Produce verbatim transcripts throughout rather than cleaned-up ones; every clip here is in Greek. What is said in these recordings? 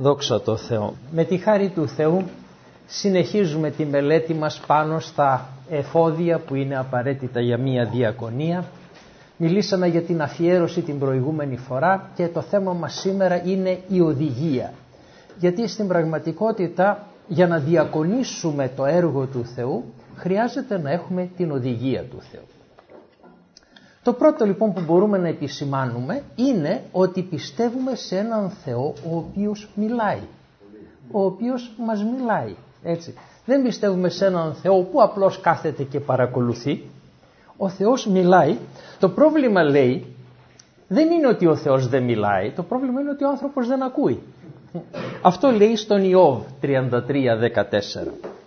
Δόξα τω Θεώ. Με τη χάρη του Θεού συνεχίζουμε τη μελέτη μας πάνω στα εφόδια που είναι απαραίτητα για μία διακονία. Μιλήσαμε για την αφιέρωση την προηγούμενη φορά και το θέμα μας σήμερα είναι η οδηγία. Γιατί στην πραγματικότητα για να διακονήσουμε το έργο του Θεού χρειάζεται να έχουμε την οδηγία του Θεού. Το πρώτο λοιπόν που μπορούμε να επισημάνουμε είναι ότι πιστεύουμε σε έναν Θεό ο οποίος μιλάει. Ο οποίος μας μιλάει. Έτσι. Δεν πιστεύουμε σε έναν Θεό που απλώς κάθεται και παρακολουθεί. Ο Θεός μιλάει. Το πρόβλημα, λέει, δεν είναι ότι ο Θεός δεν μιλάει. Το πρόβλημα είναι ότι ο άνθρωπος δεν ακούει. Αυτό λέει στον Ιώβ τριάντα τρία δεκατέσσερα.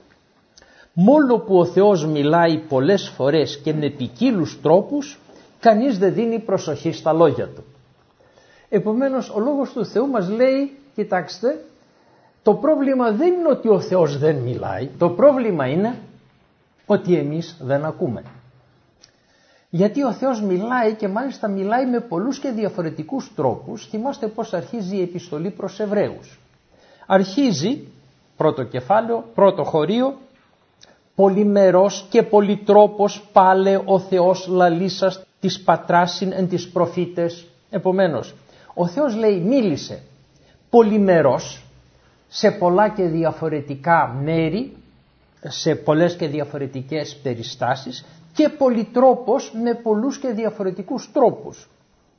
Μόνο που ο Θεός μιλάει πολλές φορές και με ποικίλους τρόπους, κανείς δεν δίνει προσοχή στα λόγια του. Επομένως, ο λόγος του Θεού μας λέει, κοιτάξτε, το πρόβλημα δεν είναι ότι ο Θεός δεν μιλάει, το πρόβλημα είναι ότι εμείς δεν ακούμε. Γιατί ο Θεός μιλάει και μάλιστα μιλάει με πολλούς και διαφορετικούς τρόπους. Θυμάστε πώς αρχίζει η επιστολή προς Εβραίους. Αρχίζει, πρώτο κεφάλαιο, πρώτο χωρίο, πολυμερός και πολυτρόπος πάλε ο Θεός λαλήσας της πατράσιν εν τις προφήτες. Επομένως, ο Θεός λέει μίλησε πολυμερός σε πολλά και διαφορετικά μέρη, σε πολλές και διαφορετικές περιστάσεις και πολυτρόπος με πολλούς και διαφορετικούς τρόπους.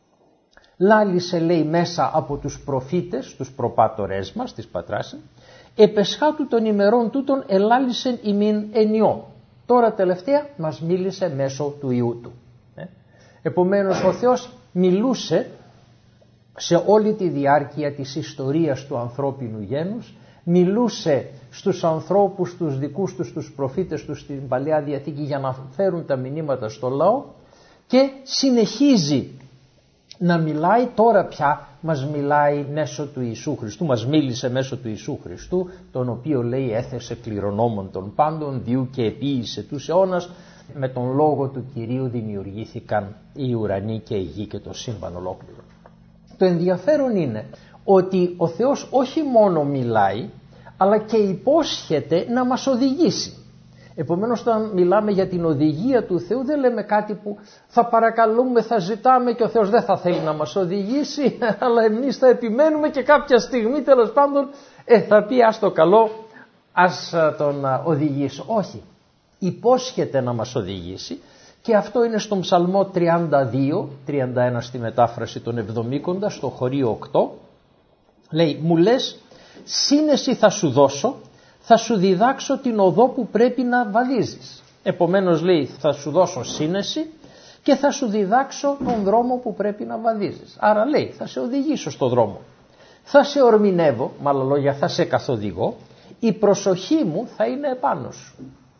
Λάλησε, λέει, μέσα από τους προφήτες, τους προπάτορές μας, της πατράσιν, επεσχάτου των ημερών τούτων ελάλησεν ημίν ενιό. Τώρα τελευταία μας μίλησε μέσω του Υιού του. Ε? Επομένως ο Θεός μιλούσε σε όλη τη διάρκεια της ιστορίας του ανθρώπινου γένους, μιλούσε στους ανθρώπους, τους δικούς τους, τους προφήτες τους στην Παλαιά Διαθήκη για να φέρουν τα μηνύματα στο λαό και συνεχίζει να μιλάει. Τώρα πια μας μιλάει μέσω του Ιησού Χριστού, μας μίλησε μέσω του Ιησού Χριστού, τον οποίο, λέει, έθεσε κληρονόμων των πάντων, διού και επίησε τους αιώνας, με τον λόγο του Κυρίου δημιουργήθηκαν οι ουρανοί και η γη και το σύμπαν ολόκληρο. Το ενδιαφέρον είναι ότι ο Θεός όχι μόνο μιλάει, αλλά και υπόσχεται να μας οδηγήσει. Επομένως, όταν μιλάμε για την οδηγία του Θεού, δεν λέμε κάτι που θα παρακαλούμε, θα ζητάμε και ο Θεός δεν θα θέλει να μας οδηγήσει, αλλά εμείς θα επιμένουμε και κάποια στιγμή, τέλος πάντων, ε, θα πει ας το καλό, ας τον οδηγήσω. Όχι, υπόσχεται να μας οδηγήσει και αυτό είναι στον Ψαλμό τριάντα δύο, τριάντα ένα στη μετάφραση των εβδομήκοντα, στο χωρίο οκτώ, λέει, μου λες, σύνεση θα σου δώσω, θα σου διδάξω την οδό που πρέπει να βαδίζεις. Επομένως, λέει, θα σου δώσω σύνεση και θα σου διδάξω τον δρόμο που πρέπει να βαδίζεις. Άρα, λέει, θα σε οδηγήσω στο δρόμο. Θα σε ορμηνεύω, με άλλα λόγια θα σε καθοδηγώ, η προσοχή μου θα είναι επάνω σου.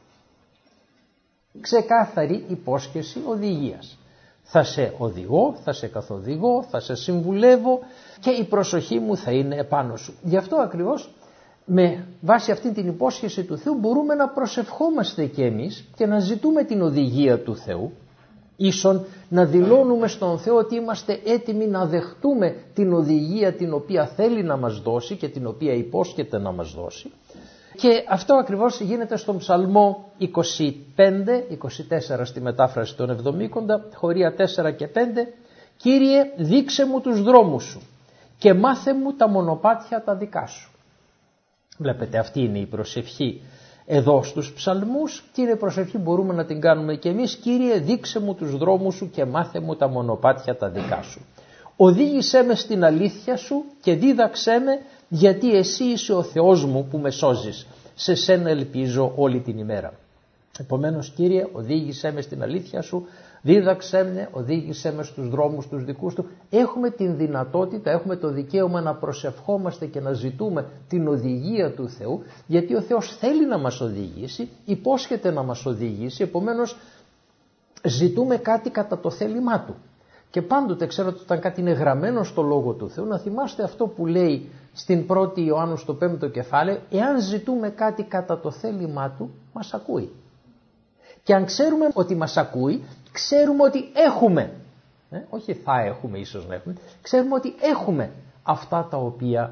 Ξεκάθαρη υπόσχεση οδηγίας. Θα σε οδηγώ, θα σε καθοδηγώ, θα σε συμβουλεύω και η προσοχή μου θα είναι επάνω σου. Γι' αυτό ακριβώς, με βάση αυτή την υπόσχεση του Θεού, μπορούμε να προσευχόμαστε και εμείς και να ζητούμε την οδηγία του Θεού, ίσον να δηλώνουμε στον Θεό ότι είμαστε έτοιμοι να δεχτούμε την οδηγία την οποία θέλει να μας δώσει και την οποία υπόσχεται να μας δώσει. Και αυτό ακριβώς γίνεται στον Ψαλμό είκοσι πέντε, είκοσι τέσσερα στη μετάφραση των εβδομήκοντα, χωρία τέσσερα και πέντε, Κύριε, δείξε μου τους δρόμους σου και μάθε μου τα μονοπάτια τα δικά σου. Βλέπετε, αυτή είναι η προσευχή εδώ στους ψαλμούς και είναι προσευχή μπορούμε να την κάνουμε και εμείς. Κύριε, δείξε μου τους δρόμους σου και μάθε μου τα μονοπάτια τα δικά σου. Οδήγησέ με στην αλήθεια σου και δίδαξέ με, γιατί εσύ είσαι ο Θεός μου που με σώζεις. Σε σένα ελπίζω όλη την ημέρα. Επομένως, Κύριε, οδήγησέ με στην αλήθεια σου, δίδαξέ με, οδήγησέ με στους δρόμους τους δικούς του. Έχουμε την δυνατότητα, έχουμε το δικαίωμα να προσευχόμαστε και να ζητούμε την οδηγία του Θεού, γιατί ο Θεός θέλει να μας οδηγήσει, υπόσχεται να μας οδηγήσει, επομένως ζητούμε κάτι κατά το θέλημά του. Και πάντοτε ξέρετε, όταν κάτι είναι γραμμένο στο Λόγο του Θεού, να θυμάστε αυτό που λέει στην πρώτη Ιωάννου στο πέμπτο κεφάλαιο, εάν ζητούμε κάτι κατά το θέλημά του, μας ακούει. Και αν ξέρουμε ότι μας ακούει, ξέρουμε ότι έχουμε, ε, όχι θα έχουμε ίσως να έχουμε, ξέρουμε ότι έχουμε αυτά τα οποία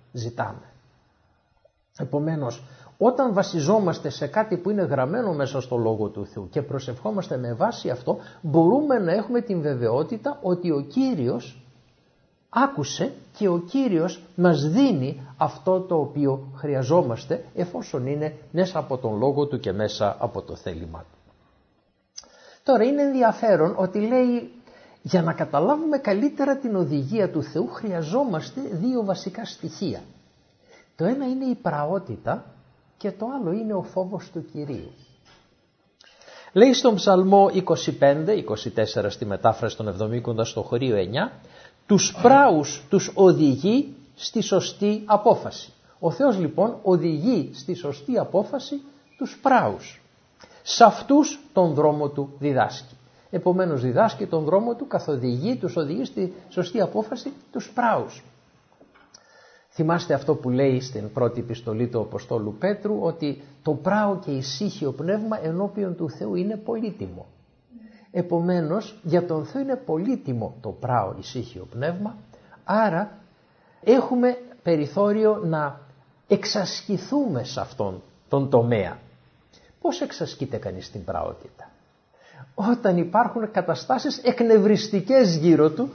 ζητάμε. Επομένως, όταν βασιζόμαστε σε κάτι που είναι γραμμένο μέσα στο Λόγο του Θεού και προσευχόμαστε με βάση αυτό, μπορούμε να έχουμε την βεβαιότητα ότι ο Κύριος άκουσε και ο Κύριος μας δίνει αυτό το οποίο χρειαζόμαστε, εφόσον είναι μέσα από τον Λόγο Του και μέσα από το θέλημά Του. Τώρα είναι ενδιαφέρον ότι λέει, για να καταλάβουμε καλύτερα την οδηγία του Θεού χρειαζόμαστε δύο βασικά στοιχεία. Το ένα είναι η πραότητα και το άλλο είναι ο φόβος του Κυρίου. Λέει στον Ψαλμό είκοσι πέντε, είκοσι τέσσερα στη μετάφραση των εβδομήκοντα στο χωρίο εννιά, τους πράους τους οδηγεί στη σωστή απόφαση. Ο Θεός λοιπόν οδηγεί στη σωστή απόφαση τους πράους. Σε αυτούς τον δρόμο του διδάσκει. Επομένως διδάσκει τον δρόμο του, καθοδηγεί, τους οδηγεί στη σωστή απόφαση τους πράους. Θυμάστε αυτό που λέει στην πρώτη επιστολή του Αποστόλου Πέτρου, ότι το πράο και ησύχιο πνεύμα ενώπιον του Θεού είναι πολύτιμο. Επομένως για τον Θεό είναι πολύτιμο το πράο ησύχιο πνεύμα, άρα έχουμε περιθώριο να εξασκηθούμε σε αυτόν τον τομέα. Πώς εξασκείται κανείς στην πραότητα? Όταν υπάρχουν καταστάσεις εκνευριστικές γύρω του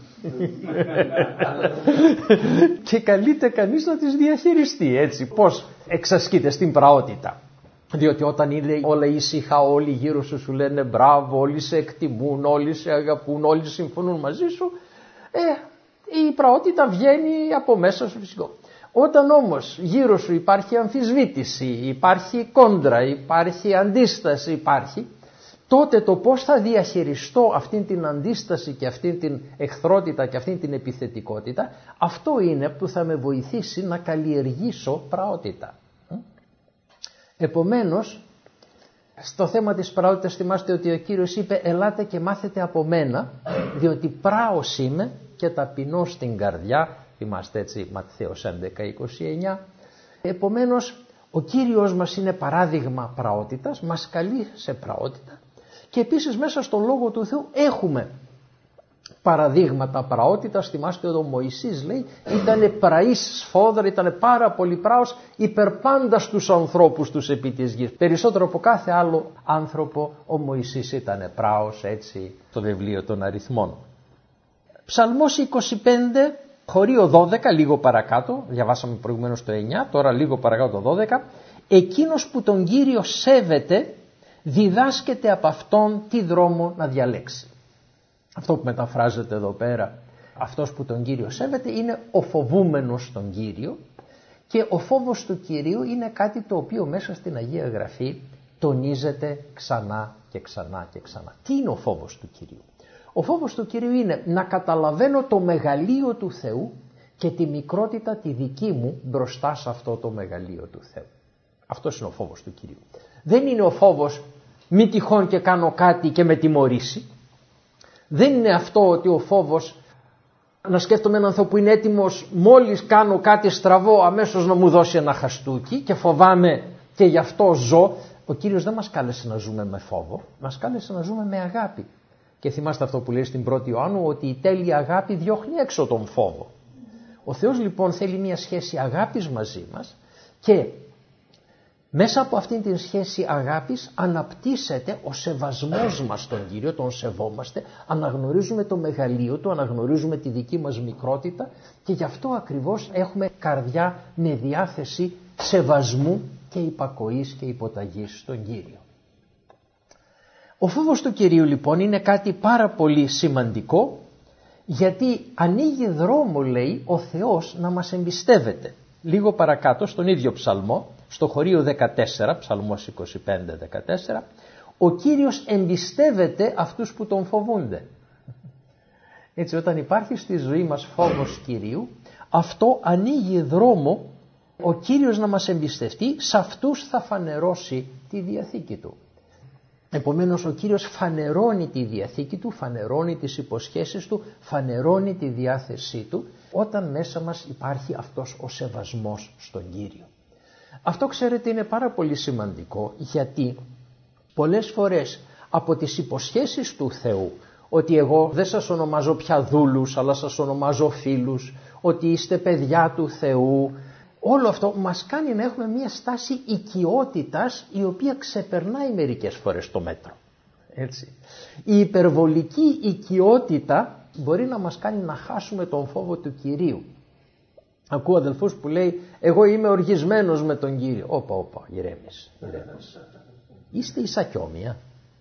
και καλείται κανείς να τις διαχειριστεί, έτσι. Πώς εξασκείται στην πραότητα? Διότι όταν είναι όλα ήσυχα, όλοι γύρω σου σου λένε μπράβο, όλοι σε εκτιμούν, όλοι σε αγαπούν, όλοι συμφωνούν μαζί σου, ε, η πραότητα βγαίνει από μέσα σου φυσικό. Όταν όμως γύρω σου υπάρχει αμφισβήτηση, υπάρχει κόντρα, υπάρχει αντίσταση, υπάρχει, τότε το πώς θα διαχειριστώ αυτήν την αντίσταση και αυτήν την εχθρότητα και αυτήν την επιθετικότητα, αυτό είναι που θα με βοηθήσει να καλλιεργήσω πραότητα. Επομένως, στο θέμα της πραότητας θυμάστε ότι ο Κύριος είπε «Ελάτε και μάθετε από μένα, διότι πράος είμαι και ταπεινός στην καρδιά». Θυμάστε έτσι Ματθαίος έντεκα είκοσι εννιά. Επομένως, ο Κύριος μας είναι παράδειγμα πραότητας, μας καλεί σε πραότητα και επίσης μέσα στο Λόγο του Θεού έχουμε παραδείγματα πραότητας. Θυμάστε ότι ο Μωυσής λέει ήταν πραής σφόδρα, ήταν πάρα πολύ πράος υπερπάντα στους ανθρώπους τους επί της γης. Περισσότερο από κάθε άλλο άνθρωπο ο Μωυσής ήταν πράος, έτσι στο βιβλίο των αριθμών. Ψαλμός είκοσι πέντε, χωρίο δώδεκα, λίγο παρακάτω, διαβάσαμε προηγουμένως το εννιά, τώρα λίγο παρακάτω το δώδεκα. Εκείνος που τον Κύριο σέβεται διδάσκεται από αυτόν τι δρόμο να διαλέξει. Αυτό που μεταφράζεται εδώ πέρα, αυτός που τον Κύριο σέβεται είναι ο φοβούμενος τον Κύριο, και ο φόβος του Κυρίου είναι κάτι το οποίο μέσα στην Αγία Γραφή τονίζεται ξανά και ξανά και ξανά. Τι είναι ο φόβος του Κυρίου? Ο φόβος του Κυρίου είναι να καταλαβαίνω το μεγαλείο του Θεού και τη μικρότητα τη δική μου μπροστά σε αυτό το μεγαλείο του Θεού. Αυτός είναι ο φόβος του Κυρίου. Δεν είναι ο φόβος μη τυχόν και κάνω κάτι και με τιμωρήσει. Δεν είναι αυτό ότι ο φόβος να σκέφτομαι έναν άνθρωπο που είναι έτοιμος μόλις κάνω κάτι στραβό αμέσως να μου δώσει ένα χαστούκι και φοβάμαι και γι' αυτό ζω. Ο Κύριος δεν μας κάλεσε να ζούμε με φόβο, μας κάλεσε να ζούμε με αγάπη. Και θυμάστε αυτό που λέει στην πρώτη Ιωάννου, ότι η τέλεια αγάπη διώχνει έξω τον φόβο. Ο Θεός λοιπόν θέλει μια σχέση αγάπης μαζί μας και μέσα από αυτήν την σχέση αγάπης αναπτύσσεται ο σεβασμός μας στον Κύριο, τον σεβόμαστε, αναγνωρίζουμε το μεγαλείο Του, αναγνωρίζουμε τη δική μας μικρότητα και γι' αυτό ακριβώς έχουμε καρδιά με διάθεση σεβασμού και υπακοής και υποταγής στον Κύριο. Ο φόβος του Κυρίου λοιπόν είναι κάτι πάρα πολύ σημαντικό, γιατί ανοίγει δρόμο, λέει, ο Θεός να μας εμπιστεύεται. Λίγο παρακάτω στον ίδιο ψαλμό, στο χωρίο δεκατέσσερα, ψαλμός είκοσι πέντε δεκατέσσερα, ο Κύριος εμπιστεύεται αυτούς που τον φοβούνται. Έτσι, όταν υπάρχει στη ζωή μας φόβος Κυρίου, αυτό ανοίγει δρόμο ο Κύριος να μας εμπιστευτεί, σε αυτούς θα φανερώσει τη Διαθήκη Του. Επομένως ο Κύριος φανερώνει τη Διαθήκη Του, φανερώνει τις υποσχέσεις Του, φανερώνει τη διάθεσή Του, όταν μέσα μας υπάρχει αυτός ο σεβασμός στον Κύριο. Αυτό ξέρετε είναι πάρα πολύ σημαντικό, γιατί πολλές φορές από τις υποσχέσεις του Θεού, ότι εγώ δεν σας ονομάζω πια δούλους αλλά σας ονομάζω φίλους, ότι είστε παιδιά του Θεού, όλο αυτό μας κάνει να έχουμε μια στάση οικειότητας η οποία ξεπερνάει μερικές φορές το μέτρο. Έτσι. Η υπερβολική οικειότητα μπορεί να μας κάνει να χάσουμε τον φόβο του Κυρίου. Ακούω αδελφούς που λέει εγώ είμαι οργισμένος με τον Κύριο. Όπα, όπα, ηρέμεις, ηρέμεις. Είστε ίσα κι όμοια.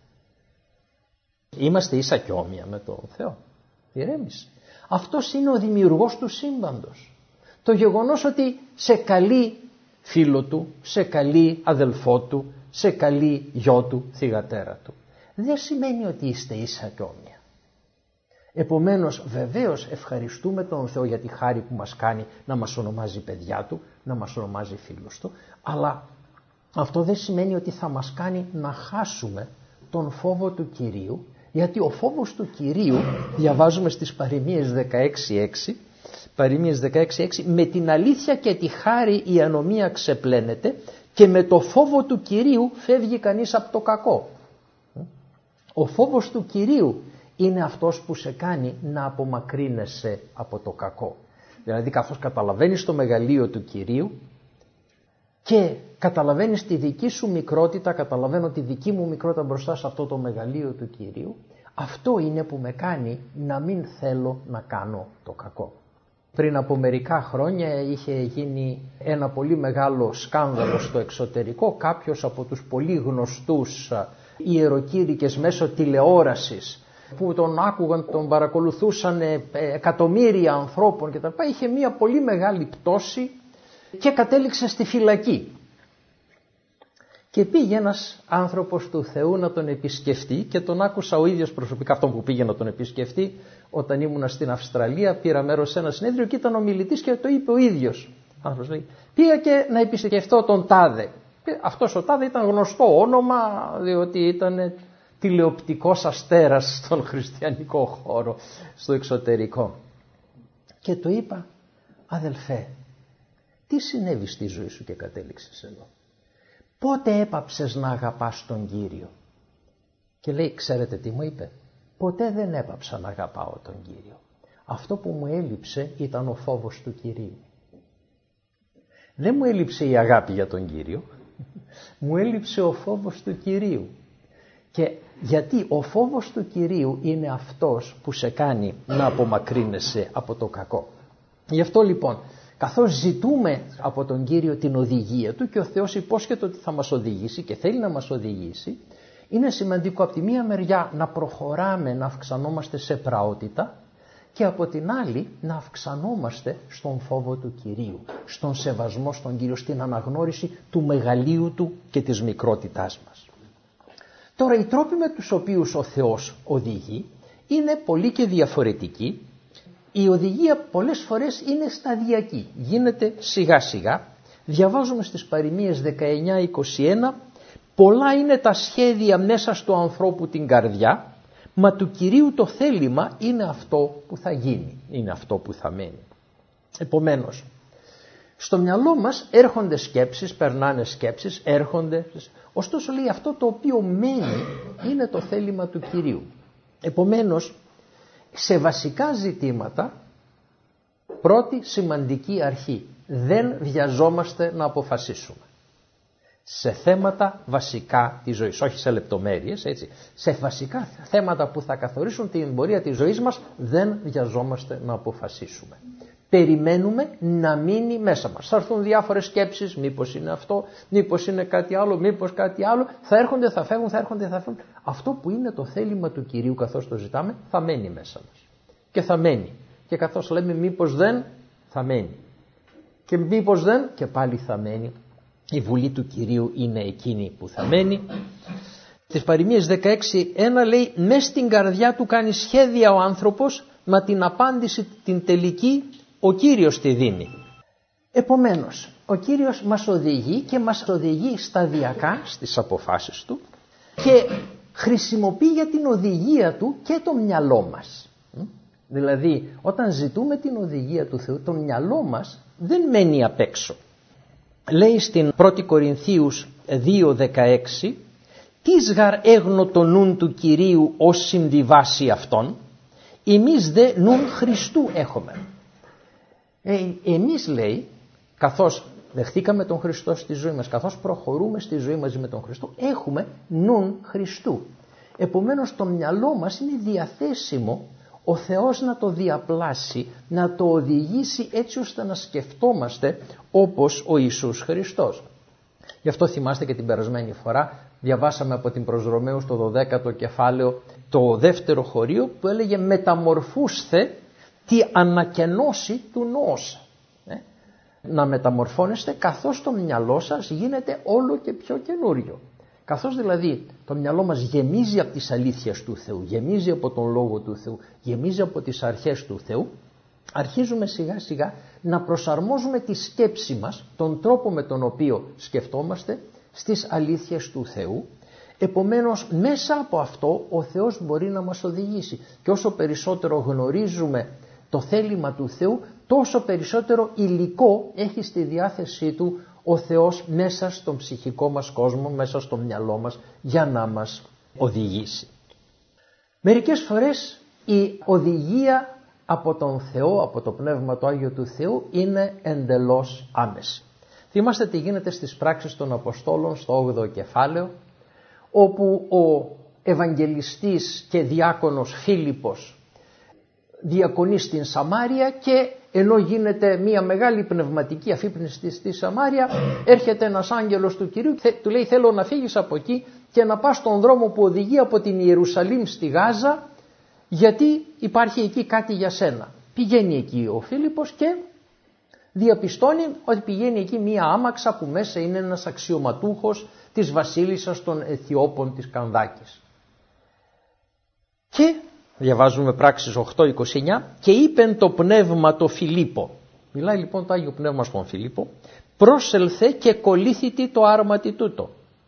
Είμαστε ίσα κι όμοια με τον Θεό. Ηρέμεις. Αυτός είναι ο δημιουργός του σύμπαντος. Το γεγονός ότι σε καλεί φίλο του, σε καλεί αδελφό του, σε καλεί γιο του, θυγατέρα του, δεν σημαίνει ότι είστε ίσα κι όμοια. Επομένως, βεβαίως ευχαριστούμε τον Θεό για τη χάρη που μας κάνει να μας ονομάζει παιδιά του, να μας ονομάζει φίλους του, αλλά αυτό δεν σημαίνει ότι θα μας κάνει να χάσουμε τον φόβο του Κυρίου, γιατί ο φόβος του Κυρίου, διαβάζουμε στις Παροιμίες δεκαέξι έξι, Παροιμίες δεκαέξι έξι, με την αλήθεια και τη χάρη η ανομία ξεπλένεται και με το φόβο του Κυρίου φεύγει κανείς από το κακό. Ο φόβος του Κυρίου είναι αυτός που σε κάνει να απομακρύνεσαι από το κακό. Δηλαδή καθώς καταλαβαίνεις το μεγαλείο του Κυρίου και καταλαβαίνεις τη δική σου μικρότητα, καταλαβαίνω τη δική μου μικρότητα μπροστά σε αυτό το μεγαλείο του Κυρίου, αυτό είναι που με κάνει να μην θέλω να κάνω το κακό. Πριν από μερικά χρόνια είχε γίνει ένα πολύ μεγάλο σκάνδαλο στο εξωτερικό. Κάποιος από τους πολύ γνωστούς ιεροκήρυκες μέσω τηλεόρασης που τον άκουγαν, τον παρακολουθούσαν εκατομμύρια ανθρώπων κτλ. Είχε μια πολύ μεγάλη πτώση και κατέληξε στη φυλακή. Και πήγε ένας άνθρωπος του Θεού να τον επισκεφτεί και τον άκουσα ο ίδιος προσωπικά, αυτόν που πήγε να τον επισκεφτεί, όταν ήμουνα στην Αυστραλία, πήρα μέρος σε ένα συνέδριο και ήταν ο μιλητής και το είπε ο ίδιος. Άνθρωπος λέει, πήγα και να επισκεφτώ τον Τάδε. Αυτός ο Τάδε ήταν γνωστό όνομα, διότι ήταν τηλεοπτικός αστέρας στον χριστιανικό χώρο, στο εξωτερικό. Και του είπα, αδελφέ, τι συνέβη στη ζωή σου και κατέληξες εδώ? Πότε έπαψες να αγαπάς τον Κύριο? Και λέει, ξέρετε τι μου είπε? Ποτέ δεν έπαψα να αγαπάω τον Κύριο. Αυτό που μου έλειψε ήταν ο φόβος του Κυρίου. Δεν μου έλειψε η αγάπη για τον Κύριο, μου έλειψε ο φόβος του Κυρίου. Και γιατί ο φόβος του Κυρίου είναι αυτός που σε κάνει να απομακρύνεσαι από το κακό. Γι' αυτό λοιπόν, καθώς ζητούμε από τον Κύριο την οδηγία Του και ο Θεός υπόσχεται ότι θα μας οδηγήσει και θέλει να μας οδηγήσει, είναι σημαντικό από τη μία μεριά να προχωράμε, να αυξανόμαστε σε πραότητα και από την άλλη να αυξανόμαστε στον φόβο του Κυρίου, στον σεβασμό στον Κύριο, στην αναγνώριση του μεγαλείου Του και της μικρότητάς μας. Τώρα οι τρόποι με τους οποίους ο Θεός οδηγεί είναι πολλοί και διαφορετικοί. Η οδηγία πολλές φορές είναι σταδιακή, γίνεται σιγά σιγά. Διαβάζουμε στις Παροιμίες δεκαεννιά είκοσι ένα, πολλά είναι τα σχέδια μέσα στο ανθρώπου την καρδιά, μα του Κυρίου το θέλημα είναι αυτό που θα γίνει, είναι αυτό που θα μένει. Επομένως, στο μυαλό μας έρχονται σκέψεις, περνάνε σκέψεις, έρχονται, ωστόσο λέει αυτό το οποίο μένει είναι το θέλημα του Κυρίου. Επομένως, σε βασικά ζητήματα, πρώτη σημαντική αρχή, δεν βιαζόμαστε να αποφασίσουμε. Σε θέματα βασικά της ζωής, όχι σε λεπτομέρειες, έτσι, σε βασικά θέματα που θα καθορίσουν την πορεία της ζωής μας, δεν βιαζόμαστε να αποφασίσουμε. Περιμένουμε να μείνει μέσα μας. Θα έρθουν διάφορες σκέψεις, μήπως είναι αυτό, μήπως είναι κάτι άλλο, μήπως κάτι άλλο, θα έρχονται, θα φεύγουν, θα έρχονται, θα φεύγουν. Αυτό που είναι το θέλημα του Κυρίου καθώς το ζητάμε, θα μένει μέσα μας. Και θα μένει. Και καθώς λέμε μήπως δεν, θα μένει. Και μήπως δεν, και πάλι θα μένει. Η βουλή του Κυρίου είναι εκείνη που θα μένει. Στις Παροιμίες δεκαέξι ένα λέει, μες στην καρδιά του κάνει σχέδια ο άνθρωπος, μα την απάντηση την τελική ο Κύριος τη δίνει. Επομένως, ο Κύριος μας οδηγεί και μας οδηγεί σταδιακά στις αποφάσεις Του και χρησιμοποιεί για την οδηγία Του και το μυαλό μας. Δηλαδή, όταν ζητούμε την οδηγία του Θεού, το μυαλό μας δεν μένει απ' έξω. Λέει στην πρώτη Κορινθίους δύο δεκαέξι, «Τις γαρ έγνω το νουν του Κυρίου ως συνδιβάσει αυτόν, εμείς δε νουν Χριστού έχουμε». Ε, εμείς λέει, καθώς δεχτήκαμε τον Χριστό στη ζωή μας, καθώς προχωρούμε στη ζωή μαζί με τον Χριστό, έχουμε νουν Χριστού. Επομένως το μυαλό μας είναι διαθέσιμο ο Θεός να το διαπλάσει, να το οδηγήσει έτσι ώστε να σκεφτόμαστε όπως ο Ιησούς Χριστός. Γι' αυτό θυμάστε και την περασμένη φορά διαβάσαμε από την προς Ρωμαίους στο δωδέκατο κεφάλαιο το δεύτερο χωρίο που έλεγε «Μεταμορφούσθε τη ανακαινώση του νόσα». Ε? Να μεταμορφώνεστε καθώς το μυαλό σας γίνεται όλο και πιο καινούριο. Καθώς δηλαδή το μυαλό μας γεμίζει από τις αλήθειες του Θεού, γεμίζει από τον Λόγο του Θεού, γεμίζει από τις αρχές του Θεού, αρχίζουμε σιγά σιγά να προσαρμόζουμε τη σκέψη μας, τον τρόπο με τον οποίο σκεφτόμαστε, στις αλήθειες του Θεού. Επομένως μέσα από αυτό ο Θεός μπορεί να μας οδηγήσει. Και όσο περισσότερο γνωρίζουμε το θέλημα του Θεού, τόσο περισσότερο υλικό έχει στη διάθεσή του ο Θεός μέσα στον ψυχικό μας κόσμο, μέσα στο μυαλό μας, για να μας οδηγήσει. Μερικές φορές η οδηγία από τον Θεό, από το Πνεύμα το Άγιο του Θεού, είναι εντελώς άμεση. Θυμάστε τι γίνεται στις πράξεις των Αποστόλων στο όγδοο κεφάλαιο, όπου ο Ευαγγελιστής και διάκονος Φίλιππος διακονεί στην Σαμάρια και ενώ γίνεται μια μεγάλη πνευματική αφύπνιση στη Σαμάρια, έρχεται ένας άγγελος του Κυρίου και του λέει θέλω να φύγεις από εκεί και να πας στον δρόμο που οδηγεί από την Ιερουσαλήμ στη Γάζα, γιατί υπάρχει εκεί κάτι για σένα. Πηγαίνει εκεί ο Φίλιππος και διαπιστώνει ότι πηγαίνει εκεί μία άμαξα που μέσα είναι ένας αξιωματούχος της βασίλισσας των Αιθιώπων της Κανδάκης. Και διαβάζουμε πράξεις οκτώ είκοσι εννιά και είπεν το πνεύμα το Φιλίππο. Μιλάει λοιπόν το Άγιο Πνεύμα στον Φιλίππο. Πρόσελθε και κολλήθητη το άρματι τούτο.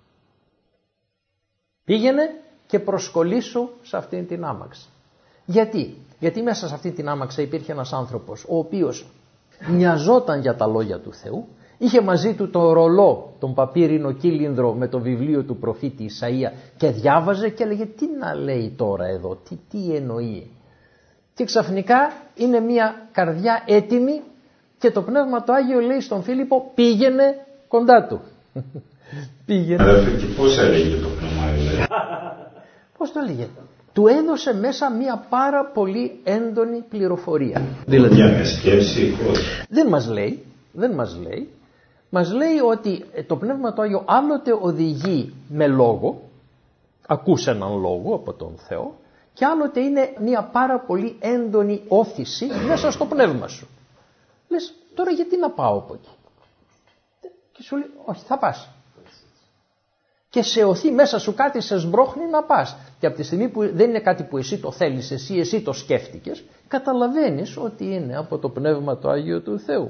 Πήγαινε και προσκολήσου σε αυτήν την άμαξα. Γιατί? Γιατί μέσα σε αυτήν την άμαξα υπήρχε ένας άνθρωπος ο οποίος νοιαζόταν για τα λόγια του Θεού, είχε μαζί του το ρολό, τον παπύρινο κύλινδρο με το βιβλίο του προφήτη Ισαΐα και διάβαζε και έλεγε τι να λέει τώρα εδώ, τι, τι εννοεί. Και ξαφνικά είναι μια καρδιά έτοιμη και το Πνεύμα το Άγιο λέει στον Φίλιππο πήγαινε κοντά του. Πήγαινε. Αλλά και πώς έλεγε το Πνεύμα, δηλαδή. Πώς το έλεγε? Του έδωσε μέσα μια πάρα πολύ έντονη πληροφορία. Δηλαδή, μια σκέψη, δεν μας λέει, δεν μας λέει, μας λέει ότι το Πνεύμα το Άγιο άλλοτε οδηγεί με λόγο, ακούς έναν λόγο από τον Θεό, και άλλοτε είναι μια πάρα πολύ έντονη όθηση μέσα στο πνεύμα σου. Λες, τώρα γιατί να πάω από εκεί? Και σου λέει, όχι, θα πας. Και σε οθεί μέσα σου κάτι, σε σμπρώχνει να πας. Και από τη στιγμή που δεν είναι κάτι που εσύ το θέλεις, εσύ, εσύ το σκέφτηκες, καταλαβαίνεις ότι είναι από το Πνεύμα το Άγιο του Θεού.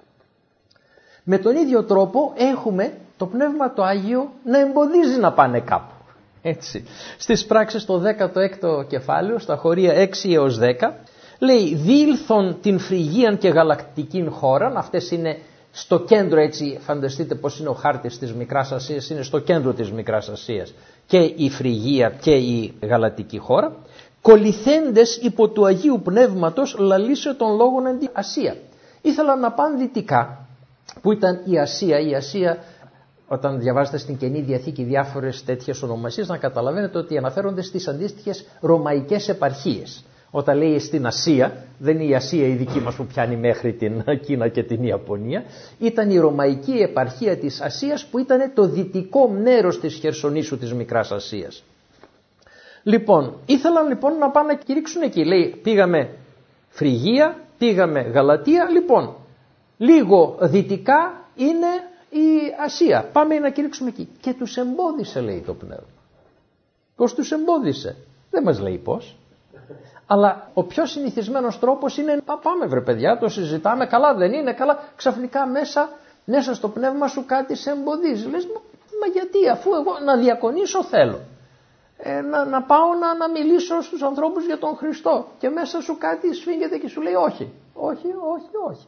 Με τον ίδιο τρόπο έχουμε το Πνεύμα το Άγιο να εμποδίζει να πάνε κάπου. Έτσι. Στις πράξεις το δέκατο έκτο κεφάλαιο, στα χωρία έξι έως δέκα, λέει «Διήλθον την Φρυγίαν και Γαλακτικήν χώραν», αυτές είναι στο κέντρο, έτσι φανταστείτε πως είναι ο χάρτης της Μικράς Ασίας, είναι στο κέντρο της Μικράς Ασίας και η Φρυγία και η Γαλατική χώρα, «κολυθέντες υπό του Αγίου Πνεύματος λαλήσε τον λόγον εν τη Ασία». Ήθελαν να πάνε δυτικά, που ήταν η Ασία. Η Ασία, όταν διαβάζετε στην Καινή Διαθήκη διάφορες τέτοιες ονομασίες, να καταλαβαίνετε ότι αναφέρονται στις αντίστοιχες ρωμαϊκές επαρχίες. Όταν λέει στην Ασία, δεν είναι η Ασία η δική μας που πιάνει μέχρι την Κίνα και την Ιαπωνία, ήταν η ρωμαϊκή επαρχία της Ασίας που ήταν το δυτικό μέρος της Χερσονήσου της Μικράς Ασίας. Λοιπόν, ήθελαν λοιπόν να πάνε να κηρύξουν εκεί. Λέει, πήγαμε Φρυγία, πήγαμε Γαλατία, λοιπόν, λίγο δυτικά είναι η Ασία. Πάμε να κηρύξουμε εκεί. Και τους εμπόδισε, λέει το Πνεύμα. Πώς τους εμπόδισε? Δεν μας λέει πώς. Αλλά ο πιο συνηθισμένος τρόπος είναι να πάμε βρε παιδιά, το συζητάμε, καλά δεν είναι, καλά, ξαφνικά μέσα, μέσα στο πνεύμα σου κάτι σε εμποδίζει. Λες, μα, μα γιατί, αφού εγώ να διακονήσω θέλω, ε, να, να πάω να, να μιλήσω στους ανθρώπους για τον Χριστό και μέσα σου κάτι σφίγγεται και σου λέει όχι, όχι, όχι, όχι.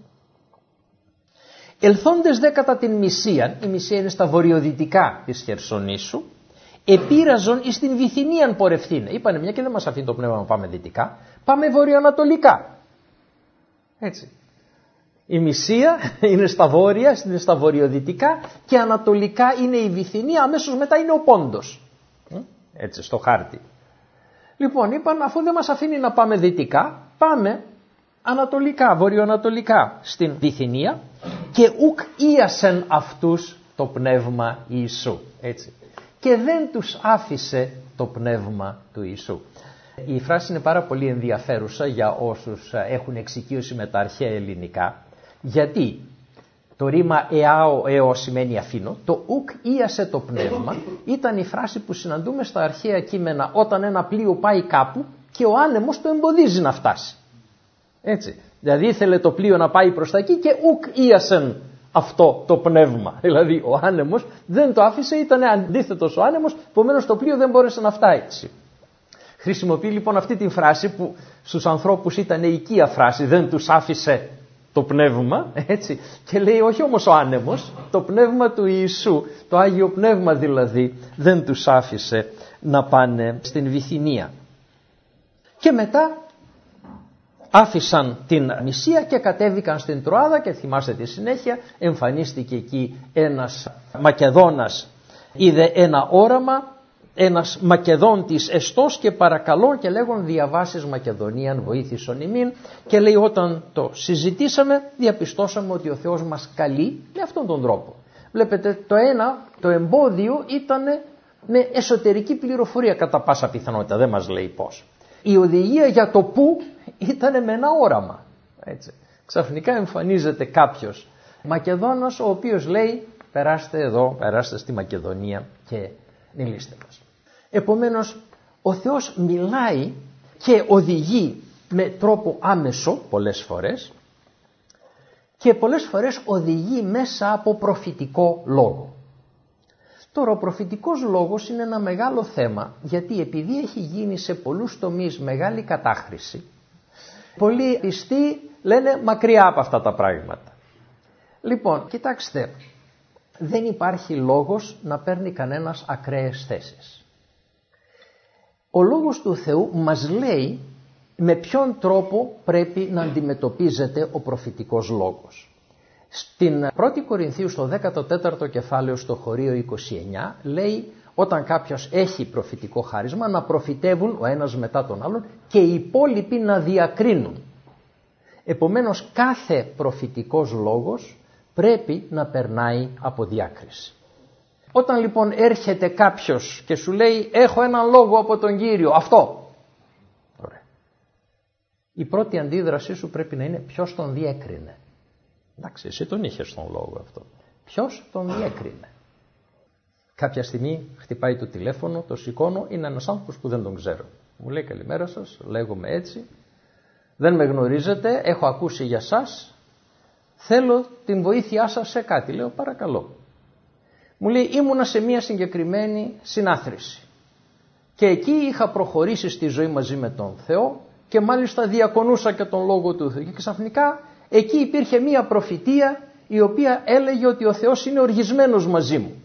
Ελθόντες δε κατά την Μυσίαν, η Μυσία είναι στα βορειοδυτικά της Χερσονήσου, επήραζον εις την Βυθινίαν πορευθύνε. Είπανε μια και δεν μας αφήνει το πνεύμα να πάμε δυτικά, πάμε βορειοανατολικά. Έτσι. Η Μυσία είναι στα βόρεια, είναι στα βορειοδυτικά και ανατολικά είναι η Βυθινία, αμέσως μετά είναι ο Πόντος. Έτσι, στο χάρτη. Λοιπόν, είπαν αφού δεν μας αφήνει να πάμε δυτικά, πάμε ανατολικά, βορειοανατολικά στην Βυθινία και ουκ ίασεν αυτούς το πνεύμα Ιησού. Έτσι. Και δεν τους άφησε το πνεύμα του Ιησού. Η φράση είναι πάρα πολύ ενδιαφέρουσα για όσους έχουν εξοικείωση με τα αρχαία ελληνικά. Γιατί το ρήμα εάω εώ σημαίνει αφήνω, το ουκ ίασε το πνεύμα ήταν η φράση που συναντούμε στα αρχαία κείμενα όταν ένα πλοίο πάει κάπου και ο άνεμος το εμποδίζει να φτάσει. Έτσι. Δηλαδή ήθελε το πλοίο να πάει προς τα εκεί και ουκ ίασεν αυτό το πνεύμα. Δηλαδή ο άνεμος δεν το άφησε, ήταν αντίθετος ο άνεμος, επομένως το πλοίο δεν μπόρεσε να φτάσει. Χρησιμοποιεί λοιπόν αυτή τη φράση που στους ανθρώπους ήταν οικία φράση, δεν τους άφησε το πνεύμα, έτσι, και λέει όχι όμως ο άνεμος, το πνεύμα του Ιησού, το Άγιο Πνεύμα δηλαδή, δεν τους άφησε να πάνε στην Βυθινία. Και μετά άφησαν την Μυσία και κατέβηκαν στην Τροάδα και θυμάστε τη συνέχεια, εμφανίστηκε εκεί ένας Μακεδόνας, είδε ένα όραμα, ένας Μακεδόν της εστός και παρακαλών και λέγον διαβάσεις Μακεδονίαν βοήθησον ημίν, και λέει όταν το συζητήσαμε διαπιστώσαμε ότι ο Θεός μας καλεί με αυτόν τον τρόπο. Βλέπετε το ένα, το εμπόδιο ήταν με εσωτερική πληροφορία κατά πάσα πιθανότητα, δεν μας λέει πώς. Η οδηγία για το πού ήταν με ένα όραμα. Έτσι. Ξαφνικά εμφανίζεται κάποιος Μακεδόνας ο οποίος λέει περάστε εδώ, περάστε στη Μακεδονία και μιλήστε μας. Επομένως ο Θεός μιλάει και οδηγεί με τρόπο άμεσο πολλές φορές και πολλές φορές οδηγεί μέσα από προφητικό λόγο. Τώρα ο προφητικός λόγος είναι ένα μεγάλο θέμα γιατί επειδή έχει γίνει σε πολλούς τομείς μεγάλη κατάχρηση, πολλοί πιστοί λένε μακριά από αυτά τα πράγματα. Λοιπόν, κοιτάξτε, δεν υπάρχει λόγος να παίρνει κανένας ακραίες θέσεις. Ο λόγος του Θεού μας λέει με ποιον τρόπο πρέπει να αντιμετωπίζεται ο προφητικός λόγος. Στην πρώτη Κορινθίου στο δέκατο τέταρτο κεφάλαιο στο χωρίο είκοσι εννιά λέει όταν κάποιος έχει προφητικό χάρισμα να προφητεύουν ο ένας μετά τον άλλον και οι υπόλοιποι να διακρίνουν. Επομένως κάθε προφητικός λόγος πρέπει να περνάει από διάκριση. Όταν λοιπόν έρχεται κάποιος και σου λέει έχω έναν λόγο από τον Κύριο, αυτό. Ωραία. Η πρώτη αντίδρασή σου πρέπει να είναι ποιος τον διέκρινε. Εντάξει, εσύ τον είχες τον λόγο αυτό. Ποιος τον διέκρινε. Κάποια στιγμή χτυπάει το τηλέφωνο, το σηκώνω, είναι ένας άνθρωπος που δεν τον ξέρω. Μου λέει καλημέρα σας, λέγομαι έτσι, δεν με γνωρίζετε, έχω ακούσει για σας, θέλω την βοήθειά σας σε κάτι. Λέω παρακαλώ. Μου λέει ήμουνα σε μια συγκεκριμένη συνάθρηση και εκεί είχα προχωρήσει στη ζωή μαζί με τον Θεό και μάλιστα διακονούσα και τον Λόγο του Θεού και ξαφνικά εκεί υπήρχε μια προφητεία η οποία έλεγε ότι ο Θεός είναι οργισμένος μαζί μου.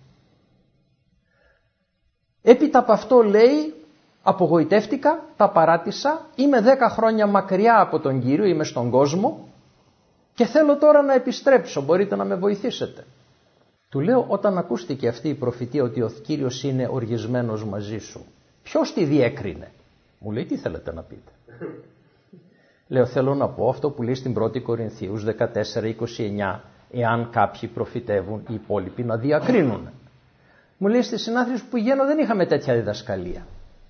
Έπειτα από αυτό λέει απογοητεύτηκα, τα παράτησα, είμαι δέκα χρόνια μακριά από τον Κύριο, είμαι στον κόσμο και θέλω τώρα να επιστρέψω, μπορείτε να με βοηθήσετε. Του λέω όταν ακούστηκε αυτή η προφητεία ότι ο Κύριος είναι οργισμένος μαζί σου, ποιος τη διέκρινε? Μου λέει τι θέλετε να πείτε? Λέω θέλω να πω αυτό που λέει στην πρώτη Κορινθίους δεκατέσσερα είκοσι εννιά, εάν κάποιοι προφητεύουν οι υπόλοιποι να διακρίνουν. Μου λέει στη συνάθρηση που πηγαίνω δεν είχαμε τέτοια διδασκαλία.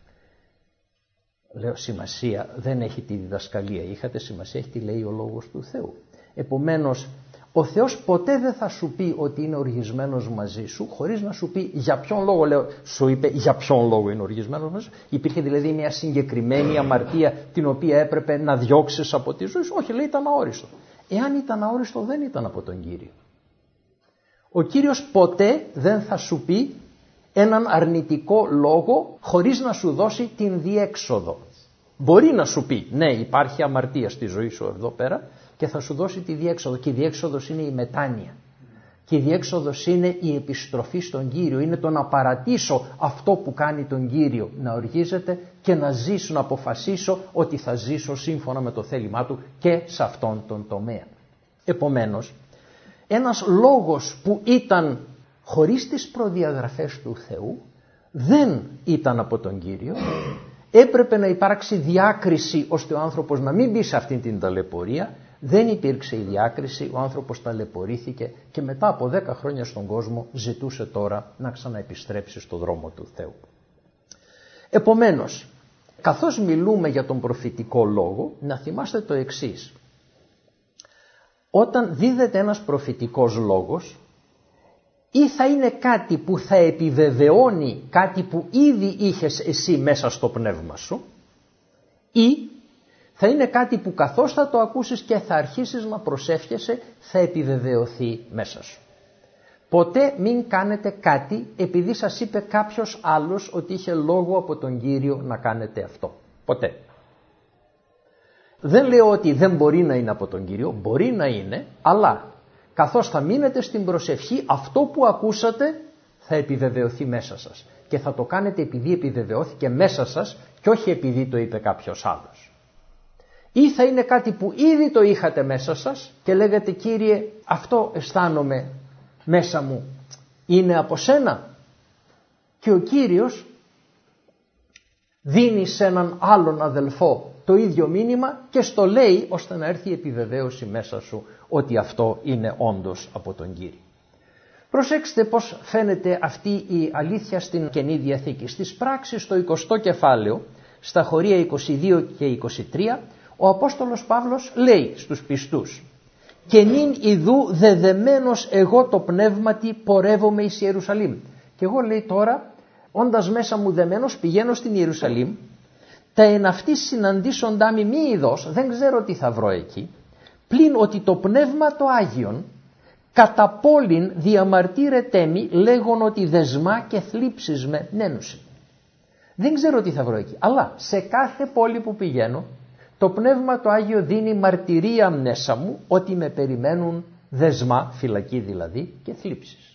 Λέω σημασία δεν έχει τη διδασκαλία, είχατε σημασία, έχει τι λέει ο Λόγος του Θεού. Επομένως ο Θεός ποτέ δεν θα σου πει ότι είναι οργισμένος μαζί σου χωρίς να σου πει για ποιον λόγο. Λέω σου είπε για ποιον λόγο είναι οργισμένος μαζί σου? Υπήρχε δηλαδή μια συγκεκριμένη αμαρτία την οποία έπρεπε να διώξεις από τη ζωή σου? Όχι, λέει ήταν αόριστο. Εάν ήταν αόριστο δεν ήταν από τον Κύριο. Ο Κύριος ποτέ δεν θα σου πει έναν αρνητικό λόγο χωρίς να σου δώσει την διέξοδο. Μπορεί να σου πει ναι υπάρχει αμαρτία στη ζωή σου εδώ πέρα και θα σου δώσει τη διέξοδο και η διέξοδος είναι η μετάνοια. Και η διέξοδος είναι η επιστροφή στον Κύριο, είναι το να παρατήσω αυτό που κάνει τον Κύριο, να οργίζεται και να ζήσω, να αποφασίσω ότι θα ζήσω σύμφωνα με το θέλημά Του και σε αυτόν τον τομέα. Επομένως, ένας λόγος που ήταν χωρίς τις προδιαγραφές του Θεού δεν ήταν από τον Κύριο. Έπρεπε να υπάρξει διάκριση ώστε ο άνθρωπος να μην μπει σε αυτήν την ταλαιπωρία. Δεν υπήρξε η διάκριση, ο άνθρωπος ταλαιπωρήθηκε και μετά από δέκα χρόνια στον κόσμο ζητούσε τώρα να ξαναεπιστρέψει στο δρόμο του Θεού. Επομένως, καθώς μιλούμε για τον προφητικό λόγο, να θυμάστε το εξής. Όταν δίδεται ένας προφητικός λόγος, ή θα είναι κάτι που θα επιβεβαιώνει κάτι που ήδη είχες εσύ μέσα στο πνεύμα σου, ή θα είναι κάτι που καθώς θα το ακούσεις και θα αρχίσεις να προσεύχεσαι, θα επιβεβαιωθεί μέσα σου. Ποτέ μην κάνετε κάτι επειδή σας είπε κάποιος άλλος ότι είχε λόγο από τον Κύριο να κάνετε αυτό. Ποτέ. Δεν λέω ότι δεν μπορεί να είναι από τον Κύριο, μπορεί να είναι, αλλά καθώς θα μείνετε στην προσευχή, αυτό που ακούσατε θα επιβεβαιωθεί μέσα σας. Και θα το κάνετε επειδή επιβεβαιώθηκε μέσα σας και όχι επειδή το είπε κάποιος άλλος. Ή θα είναι κάτι που ήδη το είχατε μέσα σας και λέγατε, Κύριε, αυτό αισθάνομαι μέσα μου, είναι από σένα. Και ο Κύριος δίνει σε έναν άλλον αδελφό το ίδιο μήνυμα και στο λέει ώστε να έρθει η επιβεβαίωση μέσα σου ότι αυτό είναι όντως από τον Κύριο. Προσέξτε πώς φαίνεται αυτή η αλήθεια στην Καινή Διαθήκη. Στις πράξεις στο εικοστό κεφάλαιο, στα χωρία είκοσι δύο και είκοσι τρία, ο Απόστολος Παύλος λέει στους πιστούς «Και νυν ιδού δεδεμένος εγώ το πνεύματι πορεύομαι εις Ιερουσαλήμ». Και εγώ, λέει, τώρα, όντας μέσα μου δεμένος, πηγαίνω στην Ιερουσαλήμ, τα εν αυτή συναντήσοντά μη μη ειδός, δεν ξέρω τι θα βρω εκεί, πλην ότι το πνεύμα το Άγιον κατά πόλην διαμαρτύρετέ μη, λέγον ότι δεσμά και θλίψεις με νένουσι. Δεν ξέρω τι θα βρω εκεί, αλλά σε κάθε πόλη που πηγαίνω, το Πνεύμα το Άγιο δίνει μαρτυρία μέσα μου ότι με περιμένουν δεσμά, φυλακή δηλαδή, και θλίψεις.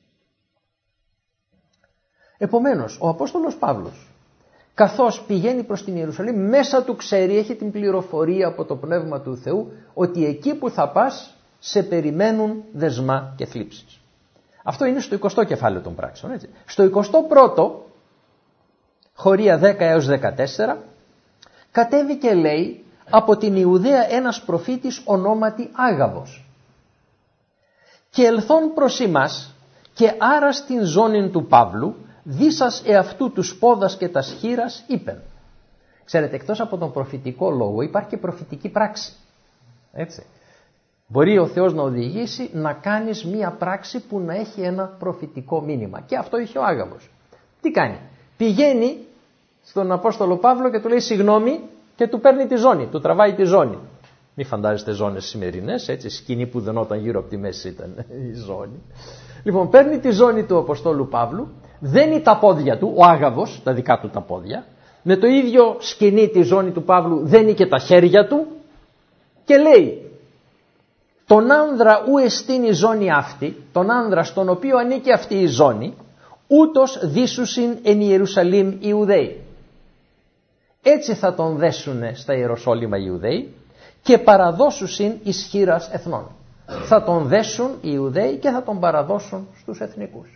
Επομένως, ο Απόστολος Παύλος, καθώς πηγαίνει προς την Ιερουσαλήμ, μέσα του ξέρει, έχει την πληροφορία από το Πνεύμα του Θεού, ότι εκεί που θα πας σε περιμένουν δεσμά και θλίψεις. Αυτό είναι στο εικοστό κεφάλαιο των πράξεων, έτσι. Στο εικοστό πρώτο, χωρία δέκα έως δεκατέσσερα, κατέβηκε, λέει, από την Ιουδαία ένας προφήτης ονόματι Άγαβος. Και ελθόν προς ημάς και άρα στην ζώνη του Παύλου, δίσας εαυτού του πόδας και τας χείρας, είπεν. Ξέρετε, εκτός από τον προφητικό λόγο υπάρχει και προφητική πράξη. Έτσι. Μπορεί ο Θεός να οδηγήσει να κάνεις μία πράξη που να έχει ένα προφητικό μήνυμα. Και αυτό είχε ο Άγαβος. Τι κάνει? Πηγαίνει στον Απόστολο Παύλο και του λέει συγγνώμη και του παίρνει τη ζώνη, του τραβάει τη ζώνη. Μη φαντάζεστε ζώνες σημερινές, έτσι, σκηνή που δενόταν γύρω από τη μέση ήταν η ζώνη. Λοιπόν, παίρνει τη ζώνη του Αποστόλου Παύλου, δένει τα πόδια του, ο Άγαβος, τα δικά του τα πόδια, με το ίδιο σκηνή τη ζώνη του Παύλου δένει και τα χέρια του και λέει, τον άνδρα ου εστίν η ζώνη αυτή, τον άνδρα στον οποίο ανήκει αυτή η ζώνη, ούτως δίσουσιν εν Ιερουσαλήμ Ιουδαίοι. Έτσι θα τον δέσουνε στα Ιεροσόλυμα οι Ιουδαίοι και παραδώσουσιν εις χείρας εθνών. Θα τον δέσουν οι Ιουδαίοι και θα τον παραδώσουν στους εθνικούς.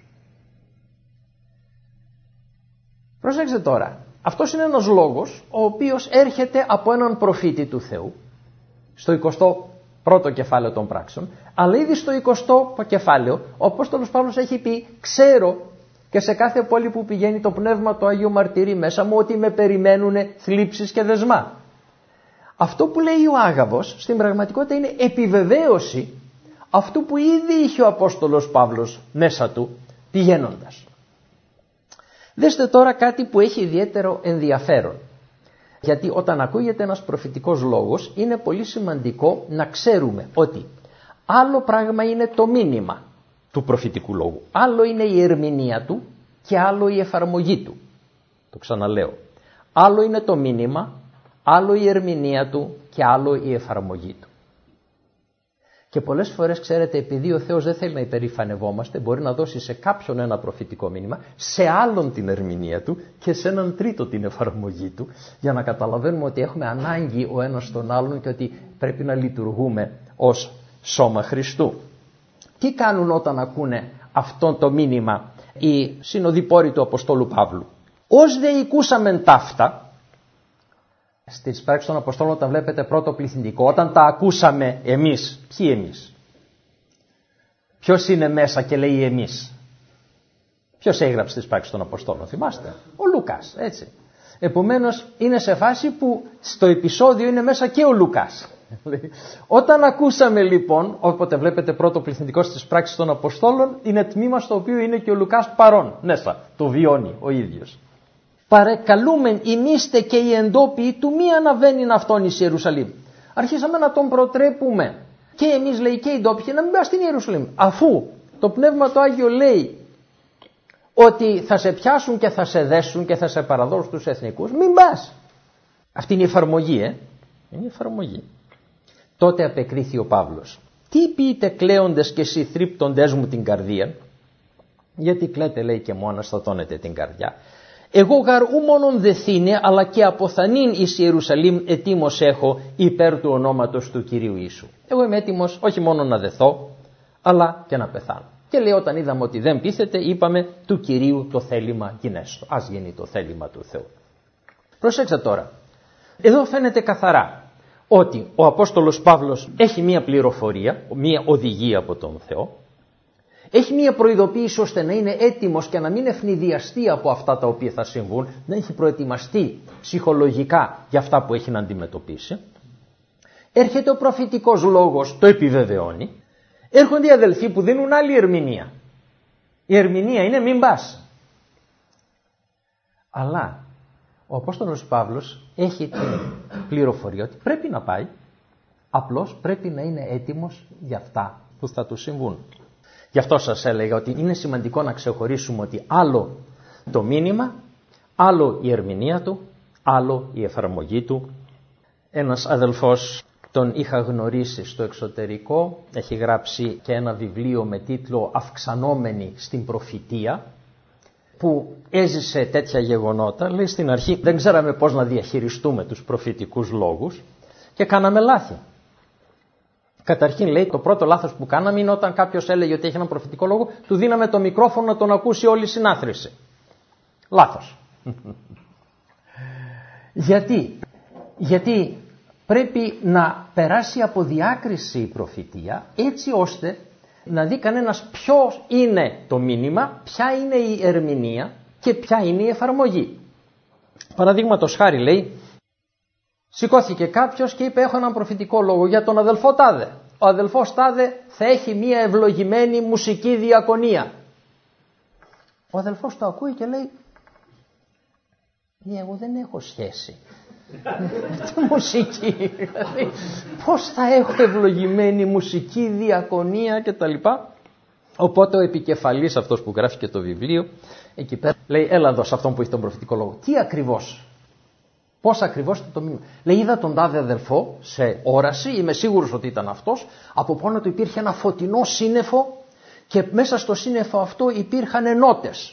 Προσέξτε τώρα, αυτός είναι ένας λόγος ο οποίος έρχεται από έναν προφήτη του Θεού στο εικοστό πρώτο κεφάλαιο των πράξεων, αλλά ήδη στο εικοστό κεφάλαιο ο Απόστολος Παύλος έχει πει, ξέρω και σε κάθε πόλη που πηγαίνει το Πνεύμα το Άγιο μαρτυρεί μέσα μου ότι με περιμένουν θλίψεις και δεσμά. Αυτό που λέει ο Άγαβος στην πραγματικότητα είναι επιβεβαίωση αυτού που ήδη είχε ο Απόστολος Παύλος μέσα του πηγαίνοντας. Δέστε τώρα κάτι που έχει ιδιαίτερο ενδιαφέρον. Γιατί όταν ακούγεται ένας προφητικός λόγος είναι πολύ σημαντικό να ξέρουμε ότι άλλο πράγμα είναι το μήνυμα του προφητικού λόγου. Άλλο είναι η ερμηνεία του και άλλο η εφαρμογή του. Το ξαναλέω. Άλλο είναι το μήνυμα, άλλο η ερμηνεία του και άλλο η εφαρμογή του. Και πολλές φορές, ξέρετε, επειδή ο Θεός δεν θέλει να υπερηφανευόμαστε, μπορεί να δώσει σε κάποιον ένα προφητικό μήνυμα, σε άλλον την ερμηνεία του και σε έναν τρίτο την εφαρμογή του, για να καταλαβαίνουμε ότι έχουμε ανάγκη ο ένας τον άλλον και ότι πρέπει να λειτουργούμε ως σώμα Χριστού. Τι κάνουν όταν ακούνε αυτό το μήνυμα οι συνοδοιπόροι του Αποστόλου Παύλου? Ως δε οικούσαμεν ταύτα, στις πράξεις των Αποστόλων όταν βλέπετε πρώτο πληθυντικό, όταν τα ακούσαμε εμείς, ποιοι εμείς? Ποιος είναι μέσα και λέει εμείς? Ποιος έγραψε τις πράξεις των Αποστόλων, θυμάστε? Ο Λουκάς, έτσι. Επομένως είναι σε φάση που στο επεισόδιο είναι μέσα και ο Λουκάς. Όταν ακούσαμε λοιπόν, όποτε βλέπετε πρώτο πληθυντικό στις πράξεις των Αποστόλων, είναι τμήμα στο οποίο είναι και ο Λουκάς παρόν μέσα, το βιώνει ο ίδιος. Παρεκαλούμεν ημίστε και οι εντόπιοι του μη αναβαίνειν αυτόν εις Ιερουσαλήμ. Αρχίσαμε να τον προτρέπουμε και εμείς, λέει, και οι ντόπιοι να μην πας στην Ιερουσαλήμ, αφού το Πνεύμα το Άγιο λέει ότι θα σε πιάσουν και θα σε δέσουν και θα σε παραδώσουν στους εθνικούς, μην πας. Αυτή είναι η εφαρμογή, ε. Είναι η εφαρμογή. Τότε απεκρίθη ο Παύλος. Τι πείτε κλαίοντες και συθρύπτοντες μου την καρδία? Γιατί κλαίτε, λέει, και μου αναστατώνετε την καρδιά? Εγώ γαρ ου μόνον δεθήνε, αλλά και αποθανήν εις Ιερουσαλήμ ετοίμος έχω υπέρ του ονόματος του Κυρίου Ιησού. Εγώ είμαι έτοιμος όχι μόνο να δεθώ, αλλά και να πεθάνω. Και λέει, όταν είδαμε ότι δεν πείθεται, είπαμε του Κυρίου το θέλημα γινέστο. Ας γίνει το θέλημα του Θεού. Προσέξτε τώρα. Εδώ φαίνεται καθαρά ότι ο Απόστολος Παύλος έχει μία πληροφορία, μία οδηγία από τον Θεό, έχει μία προειδοποίηση ώστε να είναι έτοιμος και να μην ευνηδιαστεί από αυτά τα οποία θα συμβούν, να έχει προετοιμαστεί ψυχολογικά για αυτά που έχει να αντιμετωπίσει. Έρχεται ο προφητικός λόγος, το επιβεβαιώνει. Έρχονται οι αδελφοί που δίνουν άλλη ερμηνεία. Η ερμηνεία είναι μην πας. Αλλά ο Απόστολος Παύλος έχει την πληροφορία ότι πρέπει να πάει, απλώς πρέπει να είναι έτοιμος για αυτά που θα του συμβούν. Γι' αυτό σας έλεγα ότι είναι σημαντικό να ξεχωρίσουμε ότι άλλο το μήνυμα, άλλο η ερμηνεία του, άλλο η εφαρμογή του. Ένας αδελφός, τον είχα γνωρίσει στο εξωτερικό, έχει γράψει και ένα βιβλίο με τίτλο «Αυξανόμενοι στην προφητεία», που έζησε τέτοια γεγονότα. Λέει, στην αρχή δεν ξέραμε πώς να διαχειριστούμε τους προφητικούς λόγους και κάναμε λάθη. Καταρχήν, λέει, το πρώτο λάθος που κάναμε είναι όταν κάποιος έλεγε ότι έχει έναν προφητικό λόγο, του δίναμε το μικρόφωνο να τον ακούσει όλη η συνάθρηση. Λάθος. Γιατί? Γιατί πρέπει να περάσει από διάκριση η προφητεία, έτσι ώστε να δει κανένας ποιος είναι το μήνυμα, ποια είναι η ερμηνεία και ποια είναι η εφαρμογή. Παραδείγματος χάρη, λέει, σηκώθηκε κάποιος και είπε, έχω έναν προφητικό λόγο για τον αδελφό τάδε. Ο αδελφός τάδε θα έχει μία ευλογημένη μουσική διακονία. Ο αδελφός το ακούει και λέει, εγώ δεν έχω σχέση με τη μουσική. Δηλαδή, πώς θα έχω ευλογημένη μουσική διακονία κτλ. Οπότε ο επικεφαλής, αυτός που γράφει και το βιβλίο, εκεί πέρα λέει, έλα εδώ σε αυτόν που έχει τον προφητικό λόγο. Τι ακριβώς? Πώς ακριβώς το μήνυμα? Λέει, είδα τον τάδε αδελφό σε όραση, είμαι σίγουρος ότι ήταν αυτός, από πάνω του υπήρχε ένα φωτεινό σύννεφο και μέσα στο σύννεφο αυτό υπήρχαν νότες.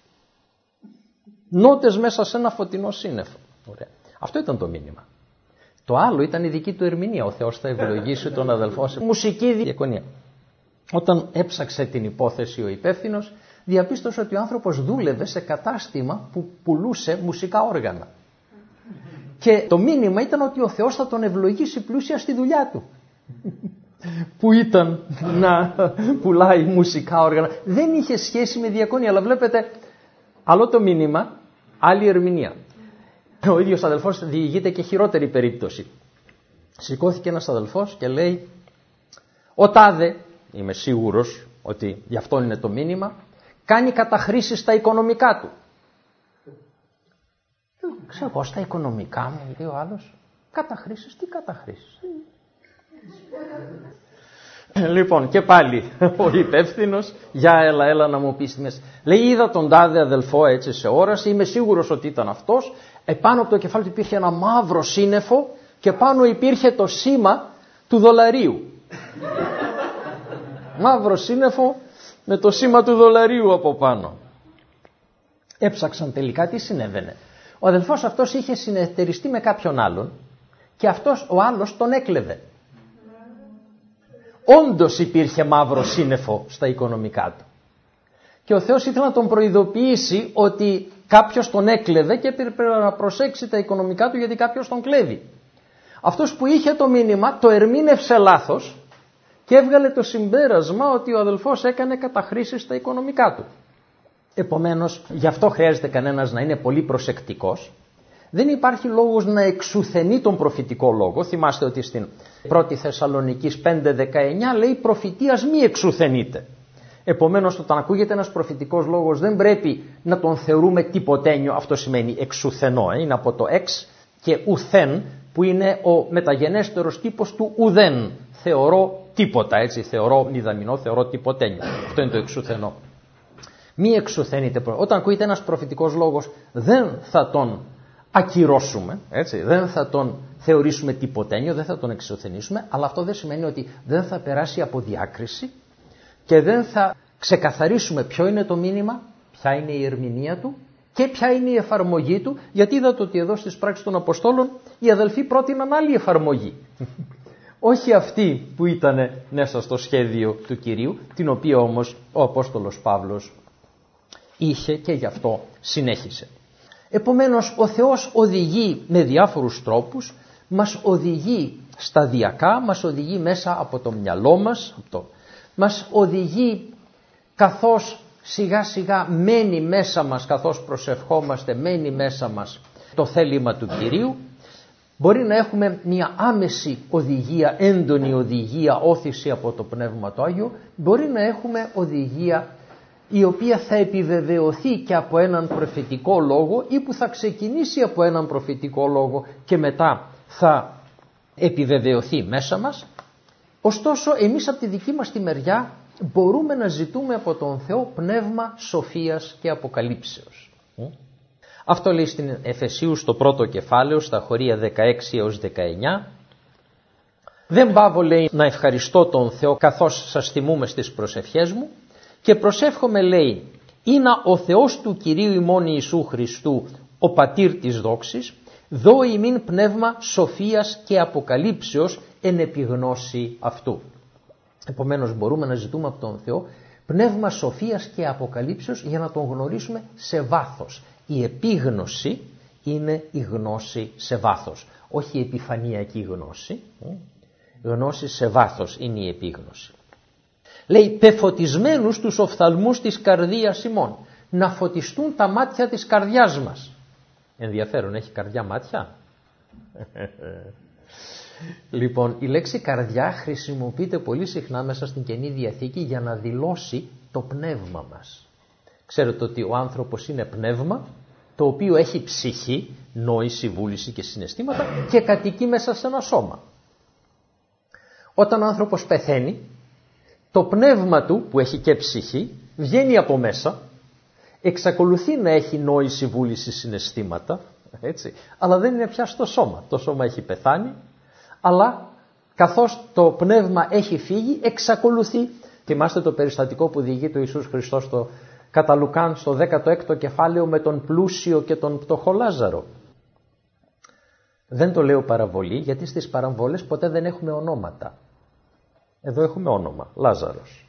Νότες μέσα σε ένα φωτεινό σύννεφο. Ωραία. Αυτό ήταν το μήνυμα. Το άλλο ήταν η δική του ερμηνεία. Ο Θεός θα ευλογήσει τον αδελφό σε μουσική διακονία. Όταν έψαξε την υπόθεση ο υπεύθυνος, διαπίστωσε ότι ο άνθρωπος δούλευε σε κατάστημα που πουλούσε μουσικά όργανα. Και το μήνυμα ήταν ότι ο Θεός θα τον ευλογήσει πλούσια στη δουλειά του. Που ήταν να πουλάει μουσικά όργανα. Δεν είχε σχέση με διακονία, αλλά βλέπετε, άλλο το μήνυμα, άλλη ερμηνεία. Ο ίδιος αδελφός διηγείται και χειρότερη περίπτωση. Σηκώθηκε ένας αδελφός και λέει, ο τάδε, είμαι σίγουρος ότι γι' αυτό είναι το μήνυμα, κάνει καταχρήσεις στα οικονομικά του. Ξέρω εγώ, στα οικονομικά μου, λέει ο άλλος. Καταχρήσεις, τι καταχρήσεις? Λοιπόν, και πάλι ο υπεύθυνος, για έλα, έλα να μου πεις μέσα. Λέει, είδα τον τάδε αδελφό έτσι σε όραση, είμαι σίγουρος ότι ήταν αυτός. Επάνω από το κεφάλι του υπήρχε ένα μαύρο σύννεφο και πάνω υπήρχε το σήμα του δολαρίου. Μαύρο σύννεφο με το σήμα του δολαρίου από πάνω. Έψαξαν τελικά τι συνέβαινε. Ο αδελφός αυτός είχε συνεταιριστεί με κάποιον άλλον και αυτός ο άλλος τον έκλεβε. όντως υπήρχε μαύρο σύννεφο στα οικονομικά του. Και ο Θεός ήθελε να τον προειδοποιήσει ότι κάποιος τον έκλεβε και έπρεπε να προσέξει τα οικονομικά του, γιατί κάποιος τον κλέβει. Αυτός που είχε το μήνυμα το ερμήνευσε λάθος και έβγαλε το συμπέρασμα ότι ο αδελφός έκανε καταχρήσεις στα οικονομικά του. Επομένως, γι' αυτό χρειάζεται κανένας να είναι πολύ προσεκτικός. Δεν υπάρχει λόγος να εξουθενεί τον προφητικό λόγο. Θυμάστε ότι στην πρώτη Θεσσαλονικής πέντε δεκαεννιά λέει προφητείας μη εξουθενείτε. Επομένως, όταν ακούγεται ένας προφητικός λόγος δεν πρέπει να τον θεωρούμε τυποτένιο. Αυτό σημαίνει εξουθενώ. Ε? Είναι από το εξ και ουθέν, που είναι ο μεταγενέστερος τύπος του ουδέν. Θεωρώ τίποτα, έτσι, θεωρώ μηδαμινό, θεωρώ τυποτένιο. Αυτό είναι το εξουθενώ. Μη εξουθενείτε. Όταν ακούγεται ένας προφητικός λόγος δεν θα τον ακυρώσουμε, έτσι, δεν θα τον θεωρήσουμε τυποτένιο, δεν θα τον εξουθενήσουμε, αλλά αυτό δεν σημαίνει ότι δεν θα περάσει από διάκριση και δεν θα ξεκαθαρίσουμε ποιο είναι το μήνυμα, ποια είναι η ερμηνεία του και ποια είναι η εφαρμογή του, γιατί είδατε ότι εδώ στις πράξεις των Αποστόλων οι αδελφοί πρότειναν άλλη εφαρμογή. Όχι αυτή που ήταν μέσα στο σχέδιο του Κυρίου, την οποία όμως ο Απόστολος Παύλος είχε και γι' αυτό συνέχισε. Επομένως, ο Θεός οδηγεί με διάφορους τρόπους, μας οδηγεί σταδιακά, μας οδηγεί μέσα από το μυαλό μας, από το... μας οδηγεί καθώς σιγά σιγά μένει μέσα μας, καθώς προσευχόμαστε, μένει μέσα μας το θέλημα του Κυρίου. Μπορεί να έχουμε μια άμεση οδηγία, έντονη οδηγία, όθηση από το Πνεύμα το Άγιο, μπορεί να έχουμε οδηγία η οποία θα επιβεβαιωθεί και από έναν προφητικό λόγο ή που θα ξεκινήσει από έναν προφητικό λόγο και μετά θα επιβεβαιωθεί μέσα μας. Ωστόσο, εμείς από τη δική μας τη μεριά μπορούμε να ζητούμε από τον Θεό πνεύμα σοφίας και αποκαλύψεως. Αυτό λέει στην Εφεσίους στο πρώτο κεφάλαιο, στα χωρία δεκαέξι έως δεκαεννιά. Δεν παύω, λέει, να ευχαριστώ τον Θεό καθώς σας θυμούμε στις προσευχές μου και προσεύχομαι, λέει, είναι ο Θεός του Κυρίου ημών Ιησού Χριστού, ο πατήρ της δόξης, δώ ημίν πνεύμα σοφίας και αποκαλύψεως εν επιγνώση αυτού. Επομένως μπορούμε να ζητούμε από τον Θεό πνεύμα σοφίας και αποκαλύψεως για να τον γνωρίσουμε σε βάθος. Η επίγνωση είναι η γνώση σε βάθος, όχι η επιφανειακή γνώση. Γνώση σε βάθος είναι η επίγνωση. Λέει, πεφωτισμένους τους οφθαλμούς της καρδίας ημών, να φωτιστούν τα μάτια της καρδιάς μας. Ενδιαφέρον, έχει καρδιά μάτια? Λοιπόν, η λέξη καρδιά χρησιμοποιείται πολύ συχνά μέσα στην Καινή Διαθήκη για να δηλώσει το πνεύμα μας. Ξέρετε ότι ο άνθρωπος είναι πνεύμα, το οποίο έχει ψυχή, νόηση, βούληση και συναισθήματα και κατοικεί μέσα σε ένα σώμα. Όταν ο άνθρωπος πεθαίνει, το πνεύμα του που έχει και ψυχή βγαίνει από μέσα, εξακολουθεί να έχει νόηση, βούληση, συναισθήματα, έτσι, αλλά δεν είναι πια στο σώμα. Το σώμα έχει πεθάνει, αλλά καθώς το πνεύμα έχει φύγει, εξακολουθεί. Θυμάστε το περιστατικό που διηγεί το Ιησούς Χριστός στο κατά Λουκάν στο δέκατο έκτο κεφάλαιο με τον πλούσιο και τον πτωχό Λάζαρο. Δεν το λέω παραβολή, γιατί στις παραβολές ποτέ δεν έχουμε ονόματα. Εδώ έχουμε όνομα, Λάζαρος.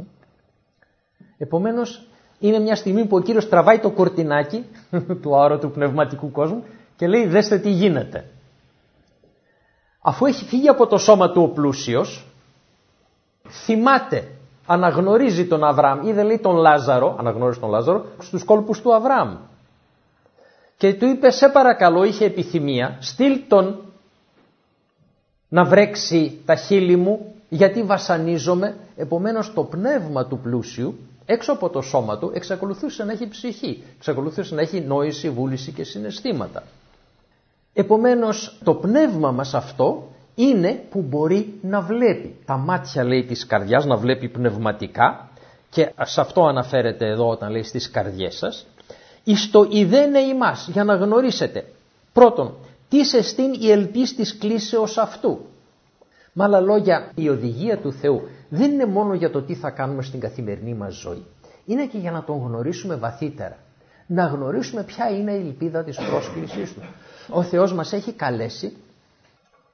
Επομένως, είναι μια στιγμή που ο Κύριος τραβάει το κορτινάκι του αόρατου πνευματικού κόσμου και λέει, δέστε τι γίνεται. Αφού έχει φύγει από το σώμα του ο πλούσιος, θυμάται, αναγνωρίζει τον Αβραάμ, είδε, λέει, τον Λάζαρο, αναγνώρισε τον Λάζαρο, στους κόλπους του Αβραάμ. Και του είπε, σε παρακαλώ, είχε επιθυμία, στείλ τον να βρέξει τα χείλη μου, γιατί βασανίζομαι. Επομένως το πνεύμα του πλούσιου, έξω από το σώμα του, εξακολουθούσε να έχει ψυχή, εξακολουθούσε να έχει νόηση, βούληση και συναισθήματα. Επομένως το πνεύμα μας αυτό είναι που μπορεί να βλέπει. Τα μάτια, λέει, της καρδιάς, να βλέπει πνευματικά, και σε αυτό αναφέρεται εδώ όταν λέει στις καρδιές σας, εις το ιδένε ημάς, για να γνωρίσετε πρώτον τι σε στήν η ελπίς της κλίσεως αυτού. Με άλλα λόγια, η οδηγία του Θεού δεν είναι μόνο για το τι θα κάνουμε στην καθημερινή μας ζωή. Είναι και για να τον γνωρίσουμε βαθύτερα. Να γνωρίσουμε ποια είναι η ελπίδα της πρόσκλησής του. Ο Θεός μας έχει καλέσει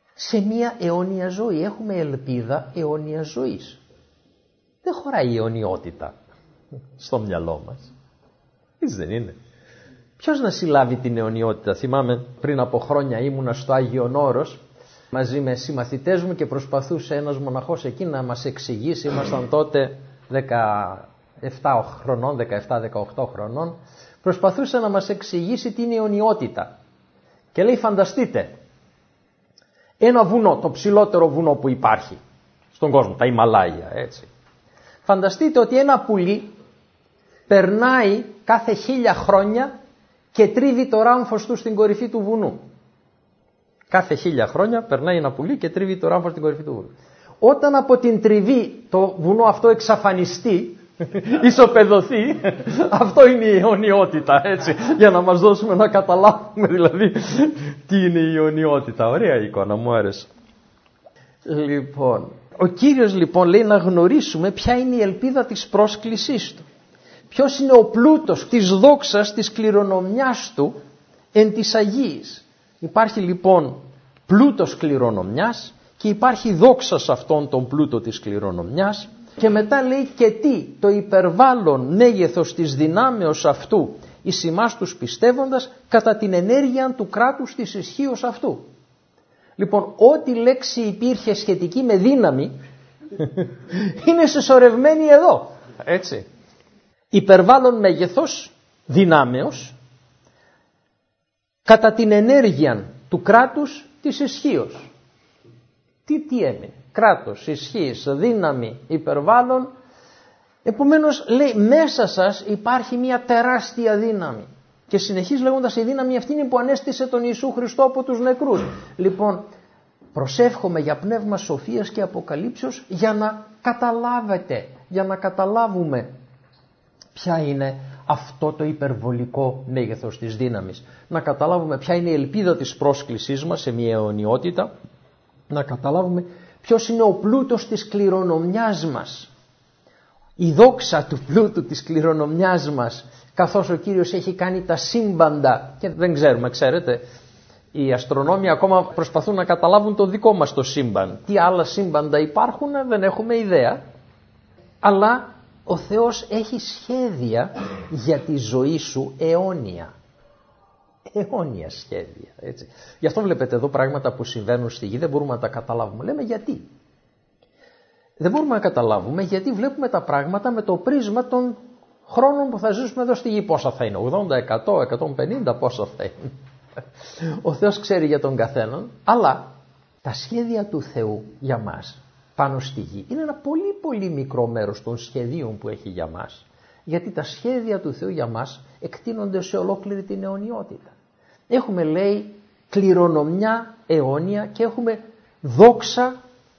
σε μια αιώνια ζωή. Έχουμε ελπίδα αιώνια ζωής. Δεν χωράει η αιωνιότητα στο μυαλό μας. Έτσι δεν είναι? Ποιος να συλλάβει την αιωνιότητα? Θυμάμαι πριν από χρόνια ήμουνα στο Άγιον Όρος μαζί με συμμαθητές μου και προσπαθούσε ένας μοναχός εκεί να μας εξηγήσει. Ήμασταν τότε δεκαεπτά χρονών, δεκαεπτά δεκαοκτώ χρονών. Προσπαθούσε να μας εξηγήσει την αιωνιότητα. Και λέει, φανταστείτε ένα βουνό, το ψηλότερο βουνό που υπάρχει στον κόσμο, τα Ιμαλάια, έτσι. Φανταστείτε ότι ένα πουλί περνάει κάθε χίλια χρόνια και τρίβει το ράμφος του στην κορυφή του βουνού. Κάθε χίλια χρόνια περνάει ένα πουλί και τρίβει το ράμφος στην κορυφή του βουνού. Όταν από την τριβή το βουνό αυτό εξαφανιστεί, ισοπεδωθεί, αυτό είναι η αιωνιότητα, έτσι, για να μας δώσουμε να καταλάβουμε δηλαδή τι είναι η αιωνιότητα. Ωραία εικόνα, μου άρεσε. Λοιπόν, ο Κύριος λοιπόν λέει να γνωρίσουμε ποια είναι η ελπίδα της πρόσκλησής Του. Ποιος είναι ο πλούτος της δόξας της κληρονομιάς Του εν της Αγίης. Υπάρχει λοιπόν πλούτος κληρονομιάς και υπάρχει δόξα σε αυτόν τον πλούτο της κληρονομιάς. Και μετά λέει και τι, το υπερβάλλον μέγεθος της δυνάμεως αυτού εις ημάς τους πιστεύοντας κατά την ενέργεια του κράτους της ισχύως αυτού. Λοιπόν, ό,τι λέξη υπήρχε σχετική με δύναμη είναι συσσωρευμένη εδώ, έτσι. Υπερβάλλον μέγεθος δυνάμεως κατά την ενέργεια του κράτους της ισχύως. Τι, τι έμεινε? Κράτος, ισχύς, δύναμη, υπερβάλλον. Επομένως λέει μέσα σας υπάρχει μια τεράστια δύναμη. Και συνεχίζει λέγοντας η δύναμη αυτή είναι που ανέστησε τον Ιησού Χριστό από τους νεκρούς. Λοιπόν, προσεύχομαι για πνεύμα σοφίας και αποκαλύψεως για να καταλάβετε, για να καταλάβουμε ποια είναι αυτό το υπερβολικό μέγεθος της δύναμης. Να καταλάβουμε ποια είναι η ελπίδα της πρόσκλησής μας σε μια αιωνιότητα. Να καταλάβουμε ποιος είναι ο πλούτος της κληρονομιάς μας. Η δόξα του πλούτου της κληρονομιάς μας, καθώς ο Κύριος έχει κάνει τα σύμπαντα και δεν ξέρουμε, ξέρετε, οι αστρονόμοι ακόμα προσπαθούν να καταλάβουν το δικό μας το σύμπαν. Τι άλλα σύμπαντα υπάρχουν δεν έχουμε ιδέα, αλλά ο Θεός έχει σχέδια για τη ζωή σου αιώνια. Αιώνια σχέδια, έτσι. Γι' αυτό βλέπετε εδώ πράγματα που συμβαίνουν στη γη δεν μπορούμε να τα καταλάβουμε. Λέμε γιατί. Δεν μπορούμε να καταλάβουμε γιατί βλέπουμε τα πράγματα με το πρίσμα των χρόνων που θα ζήσουμε εδώ στη γη. Πόσα θα είναι, ογδόντα, εκατό, εκατόν πενήντα, πόσα θα είναι. Ο Θεός ξέρει για τον καθέναν, αλλά τα σχέδια του Θεού για μας πάνω στη γη είναι ένα πολύ πολύ μικρό μέρος των σχεδίων που έχει για μας. Γιατί τα σχέδια του Θεού για μας εκτείνονται σε ολόκληρη την αιωνιότητα. Έχουμε, λέει, κληρονομιά αιώνια και έχουμε δόξα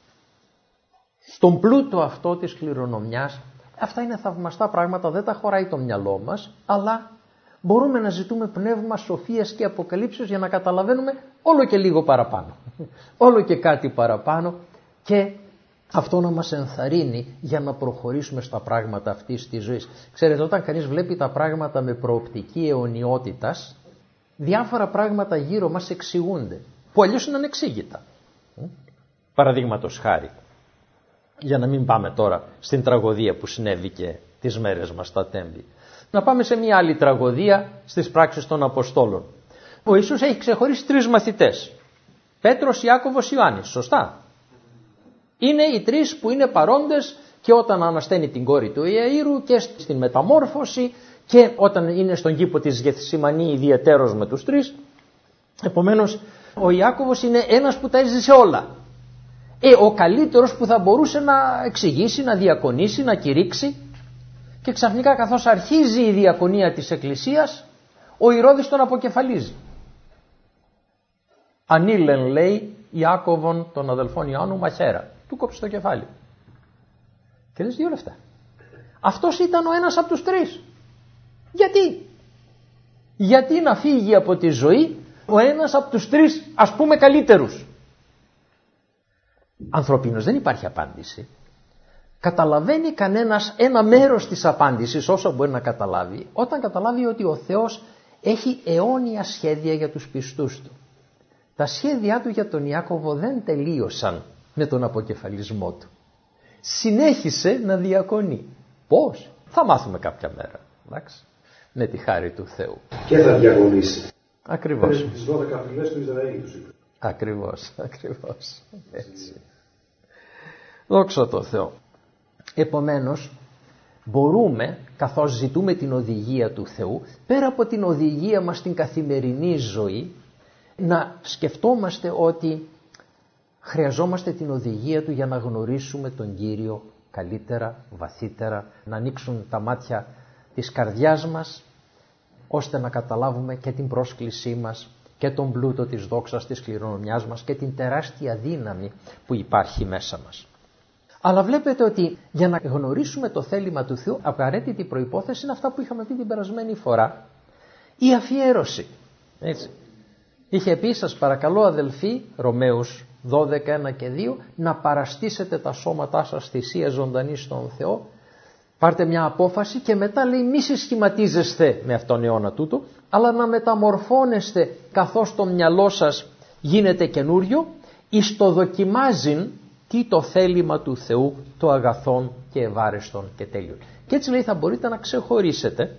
στον πλούτο αυτό της κληρονομιάς. Αυτά είναι θαυμαστά πράγματα, δεν τα χωράει το μυαλό μας, αλλά μπορούμε να ζητούμε πνεύμα σοφίας και αποκαλύψεως για να καταλαβαίνουμε όλο και λίγο παραπάνω. Όλο και κάτι παραπάνω και αυτό να μας ενθαρρύνει για να προχωρήσουμε στα πράγματα αυτής της ζωής. Ξέρετε, όταν κανείς βλέπει τα πράγματα με προοπτική αιωνιότητας, διάφορα πράγματα γύρω μας εξηγούνται, που αλλιώς είναι ανεξήγητα. Παραδείγματος χάρη, για να μην πάμε τώρα στην τραγωδία που συνέβη και τις μέρες μας στα τέμπη. Να πάμε σε μια άλλη τραγωδία στις πράξεις των Αποστόλων. Ο Ιησούς έχει ξεχωρίσει τρεις μαθητές. Πέτρος, Ιάκωβος, Ιωάννης, σωστά. Είναι οι τρεις που είναι παρόντες και όταν ανασταίνει την κόρη του Ιαΐρου και στην μεταμόρφωση και όταν είναι στον κήπο της Γεθσιμανή ιδιαιτέρως με τους τρεις. Επομένως ο Ιάκωβος είναι ένας που τα έζησε όλα. Ε, ο καλύτερος που θα μπορούσε να εξηγήσει, να διακονήσει, να κηρύξει. Και ξαφνικά καθώς αρχίζει η διακονία της Εκκλησίας, ο Ηρώδης τον αποκεφαλίζει. Ανήλεν, λέει, Ιάκωβον των αδελφών Ιωάννου μαχαίρα. Του κόψει το κεφάλι. Και λες δύο λεφτά. Αυτός ήταν ο ένας από τους τρεις. Γιατί? Γιατί να φύγει από τη ζωή ο ένας από τους τρεις, ας πούμε, καλύτερους? Ανθρωπίνως δεν υπάρχει απάντηση. Καταλαβαίνει κανένας ένα μέρος της απάντησης όσο μπορεί να καταλάβει, όταν καταλάβει ότι ο Θεός έχει αιώνια σχέδια για τους πιστούς του. Τα σχέδιά του για τον Ιάκωβο δεν τελείωσαν με τον αποκεφαλισμό του. Συνέχισε να διακονεί. Πώς? Θα μάθουμε κάποια μέρα. Εντάξει. Με τη χάρη του Θεού. Και θα διακονήσει. Ακριβώς. Τις δώδεκα φυλές του Ισραήλ τους είπε. Ακριβώς, ακριβώς. Έτσι. Δόξα τω Θεώ. Επομένως, μπορούμε, καθώς ζητούμε την οδηγία του Θεού, πέρα από την οδηγία μας στην καθημερινή ζωή, να σκεφτόμαστε ότι χρειαζόμαστε την οδηγία Του για να γνωρίσουμε τον Κύριο καλύτερα, βαθύτερα, να ανοίξουν τα μάτια της καρδιάς μας, ώστε να καταλάβουμε και την πρόσκλησή μας και τον πλούτο της δόξας της κληρονομιάς μας και την τεράστια δύναμη που υπάρχει μέσα μας. Αλλά βλέπετε ότι για να γνωρίσουμε το θέλημα του Θεού, απαραίτητη προϋπόθεση είναι αυτά που είχαμε πει την περασμένη φορά, η αφιέρωση. Έτσι. Είχε πει, σας παρακαλώ αδελφοί, Ρωμαίους δώδεκα, ένα και δύο, να παραστήσετε τα σώματά σας θυσία ζωντανή στον Θεό. Πάρτε μια απόφαση και μετά λέει μη συσχηματίζεστε με αυτόν τον αιώνα τούτο, αλλά να μεταμορφώνεστε καθώς το μυαλό σας γίνεται καινούριο, εις το δοκιμάζειν τι το θέλημα του Θεού, το αγαθόν και ευάρεστον και τέλειον. Και έτσι λέει θα μπορείτε να ξεχωρίσετε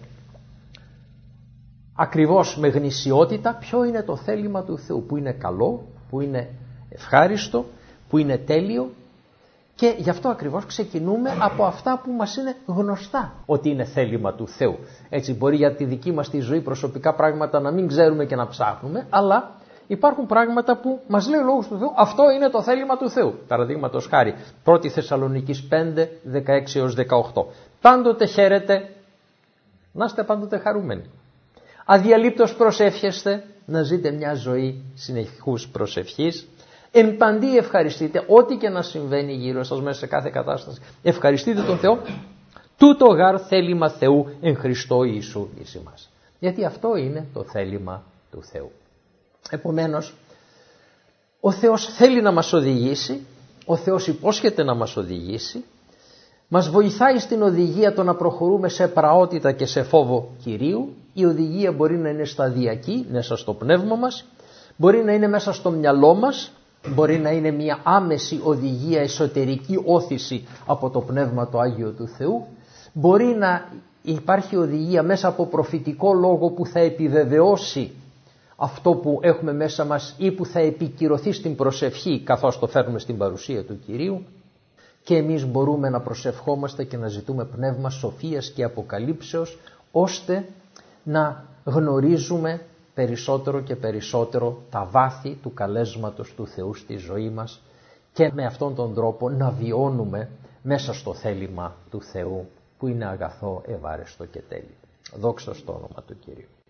ακριβώς με γνησιότητα ποιο είναι το θέλημα του Θεού, που είναι καλό, που είναι ευχάριστο, που είναι τέλειο. Και γι' αυτό ακριβώς ξεκινούμε από αυτά που μας είναι γνωστά ότι είναι θέλημα του Θεού. Έτσι μπορεί για τη δική μας τη ζωή προσωπικά πράγματα να μην ξέρουμε και να ψάχνουμε, αλλά υπάρχουν πράγματα που μας λέει ο Λόγος του Θεού, αυτό είναι το θέλημα του Θεού. Παραδείγματος χάρη, πρώτη Θεσσαλονικής πέντε, δεκαέξι έως δεκαοκτώ. Πάντοτε χαίρετε, να είστε πάντοτε χαρούμενοι. Αδιαλείπτως προσεύχεστε, να ζείτε μια ζωή συνεχούς προσευχής. Εν παντή ευχαριστείτε, ό,τι και να συμβαίνει γύρω σας μέσα σε κάθε κατάσταση. Ευχαριστείτε τον Θεό, τούτο γάρ θέλημα Θεού εν Χριστώ Ιησού εις ημάς. Γιατί αυτό είναι το θέλημα του Θεού. Επομένως, ο Θεός θέλει να μας οδηγήσει, ο Θεός υπόσχεται να μας οδηγήσει, μας βοηθάει στην οδηγία το να προχωρούμε σε πραότητα και σε φόβο Κυρίου. Η οδηγία μπορεί να είναι σταδιακή μέσα στο πνεύμα μας, μπορεί να είναι μέσα στο μυαλό μας, μπορεί να είναι μια άμεση οδηγία, εσωτερική όθηση από το Πνεύμα το Άγιο του Θεού, μπορεί να υπάρχει οδηγία μέσα από προφητικό λόγο που θα επιβεβαιώσει αυτό που έχουμε μέσα μας ή που θα επικυρωθεί στην προσευχή καθώς το φέρνουμε στην παρουσία του Κυρίου, και εμείς μπορούμε να προσευχόμαστε και να ζητούμε πνεύμα σοφίας και αποκαλύψεως, ώστε να γνωρίζουμε περισσότερο και περισσότερο τα βάθη του καλέσματος του Θεού στη ζωή μας και με αυτόν τον τρόπο να βιώνουμε μέσα στο θέλημα του Θεού που είναι αγαθό, ευάρεστο και τέλειο. Δόξα στο όνομα του Κυρίου.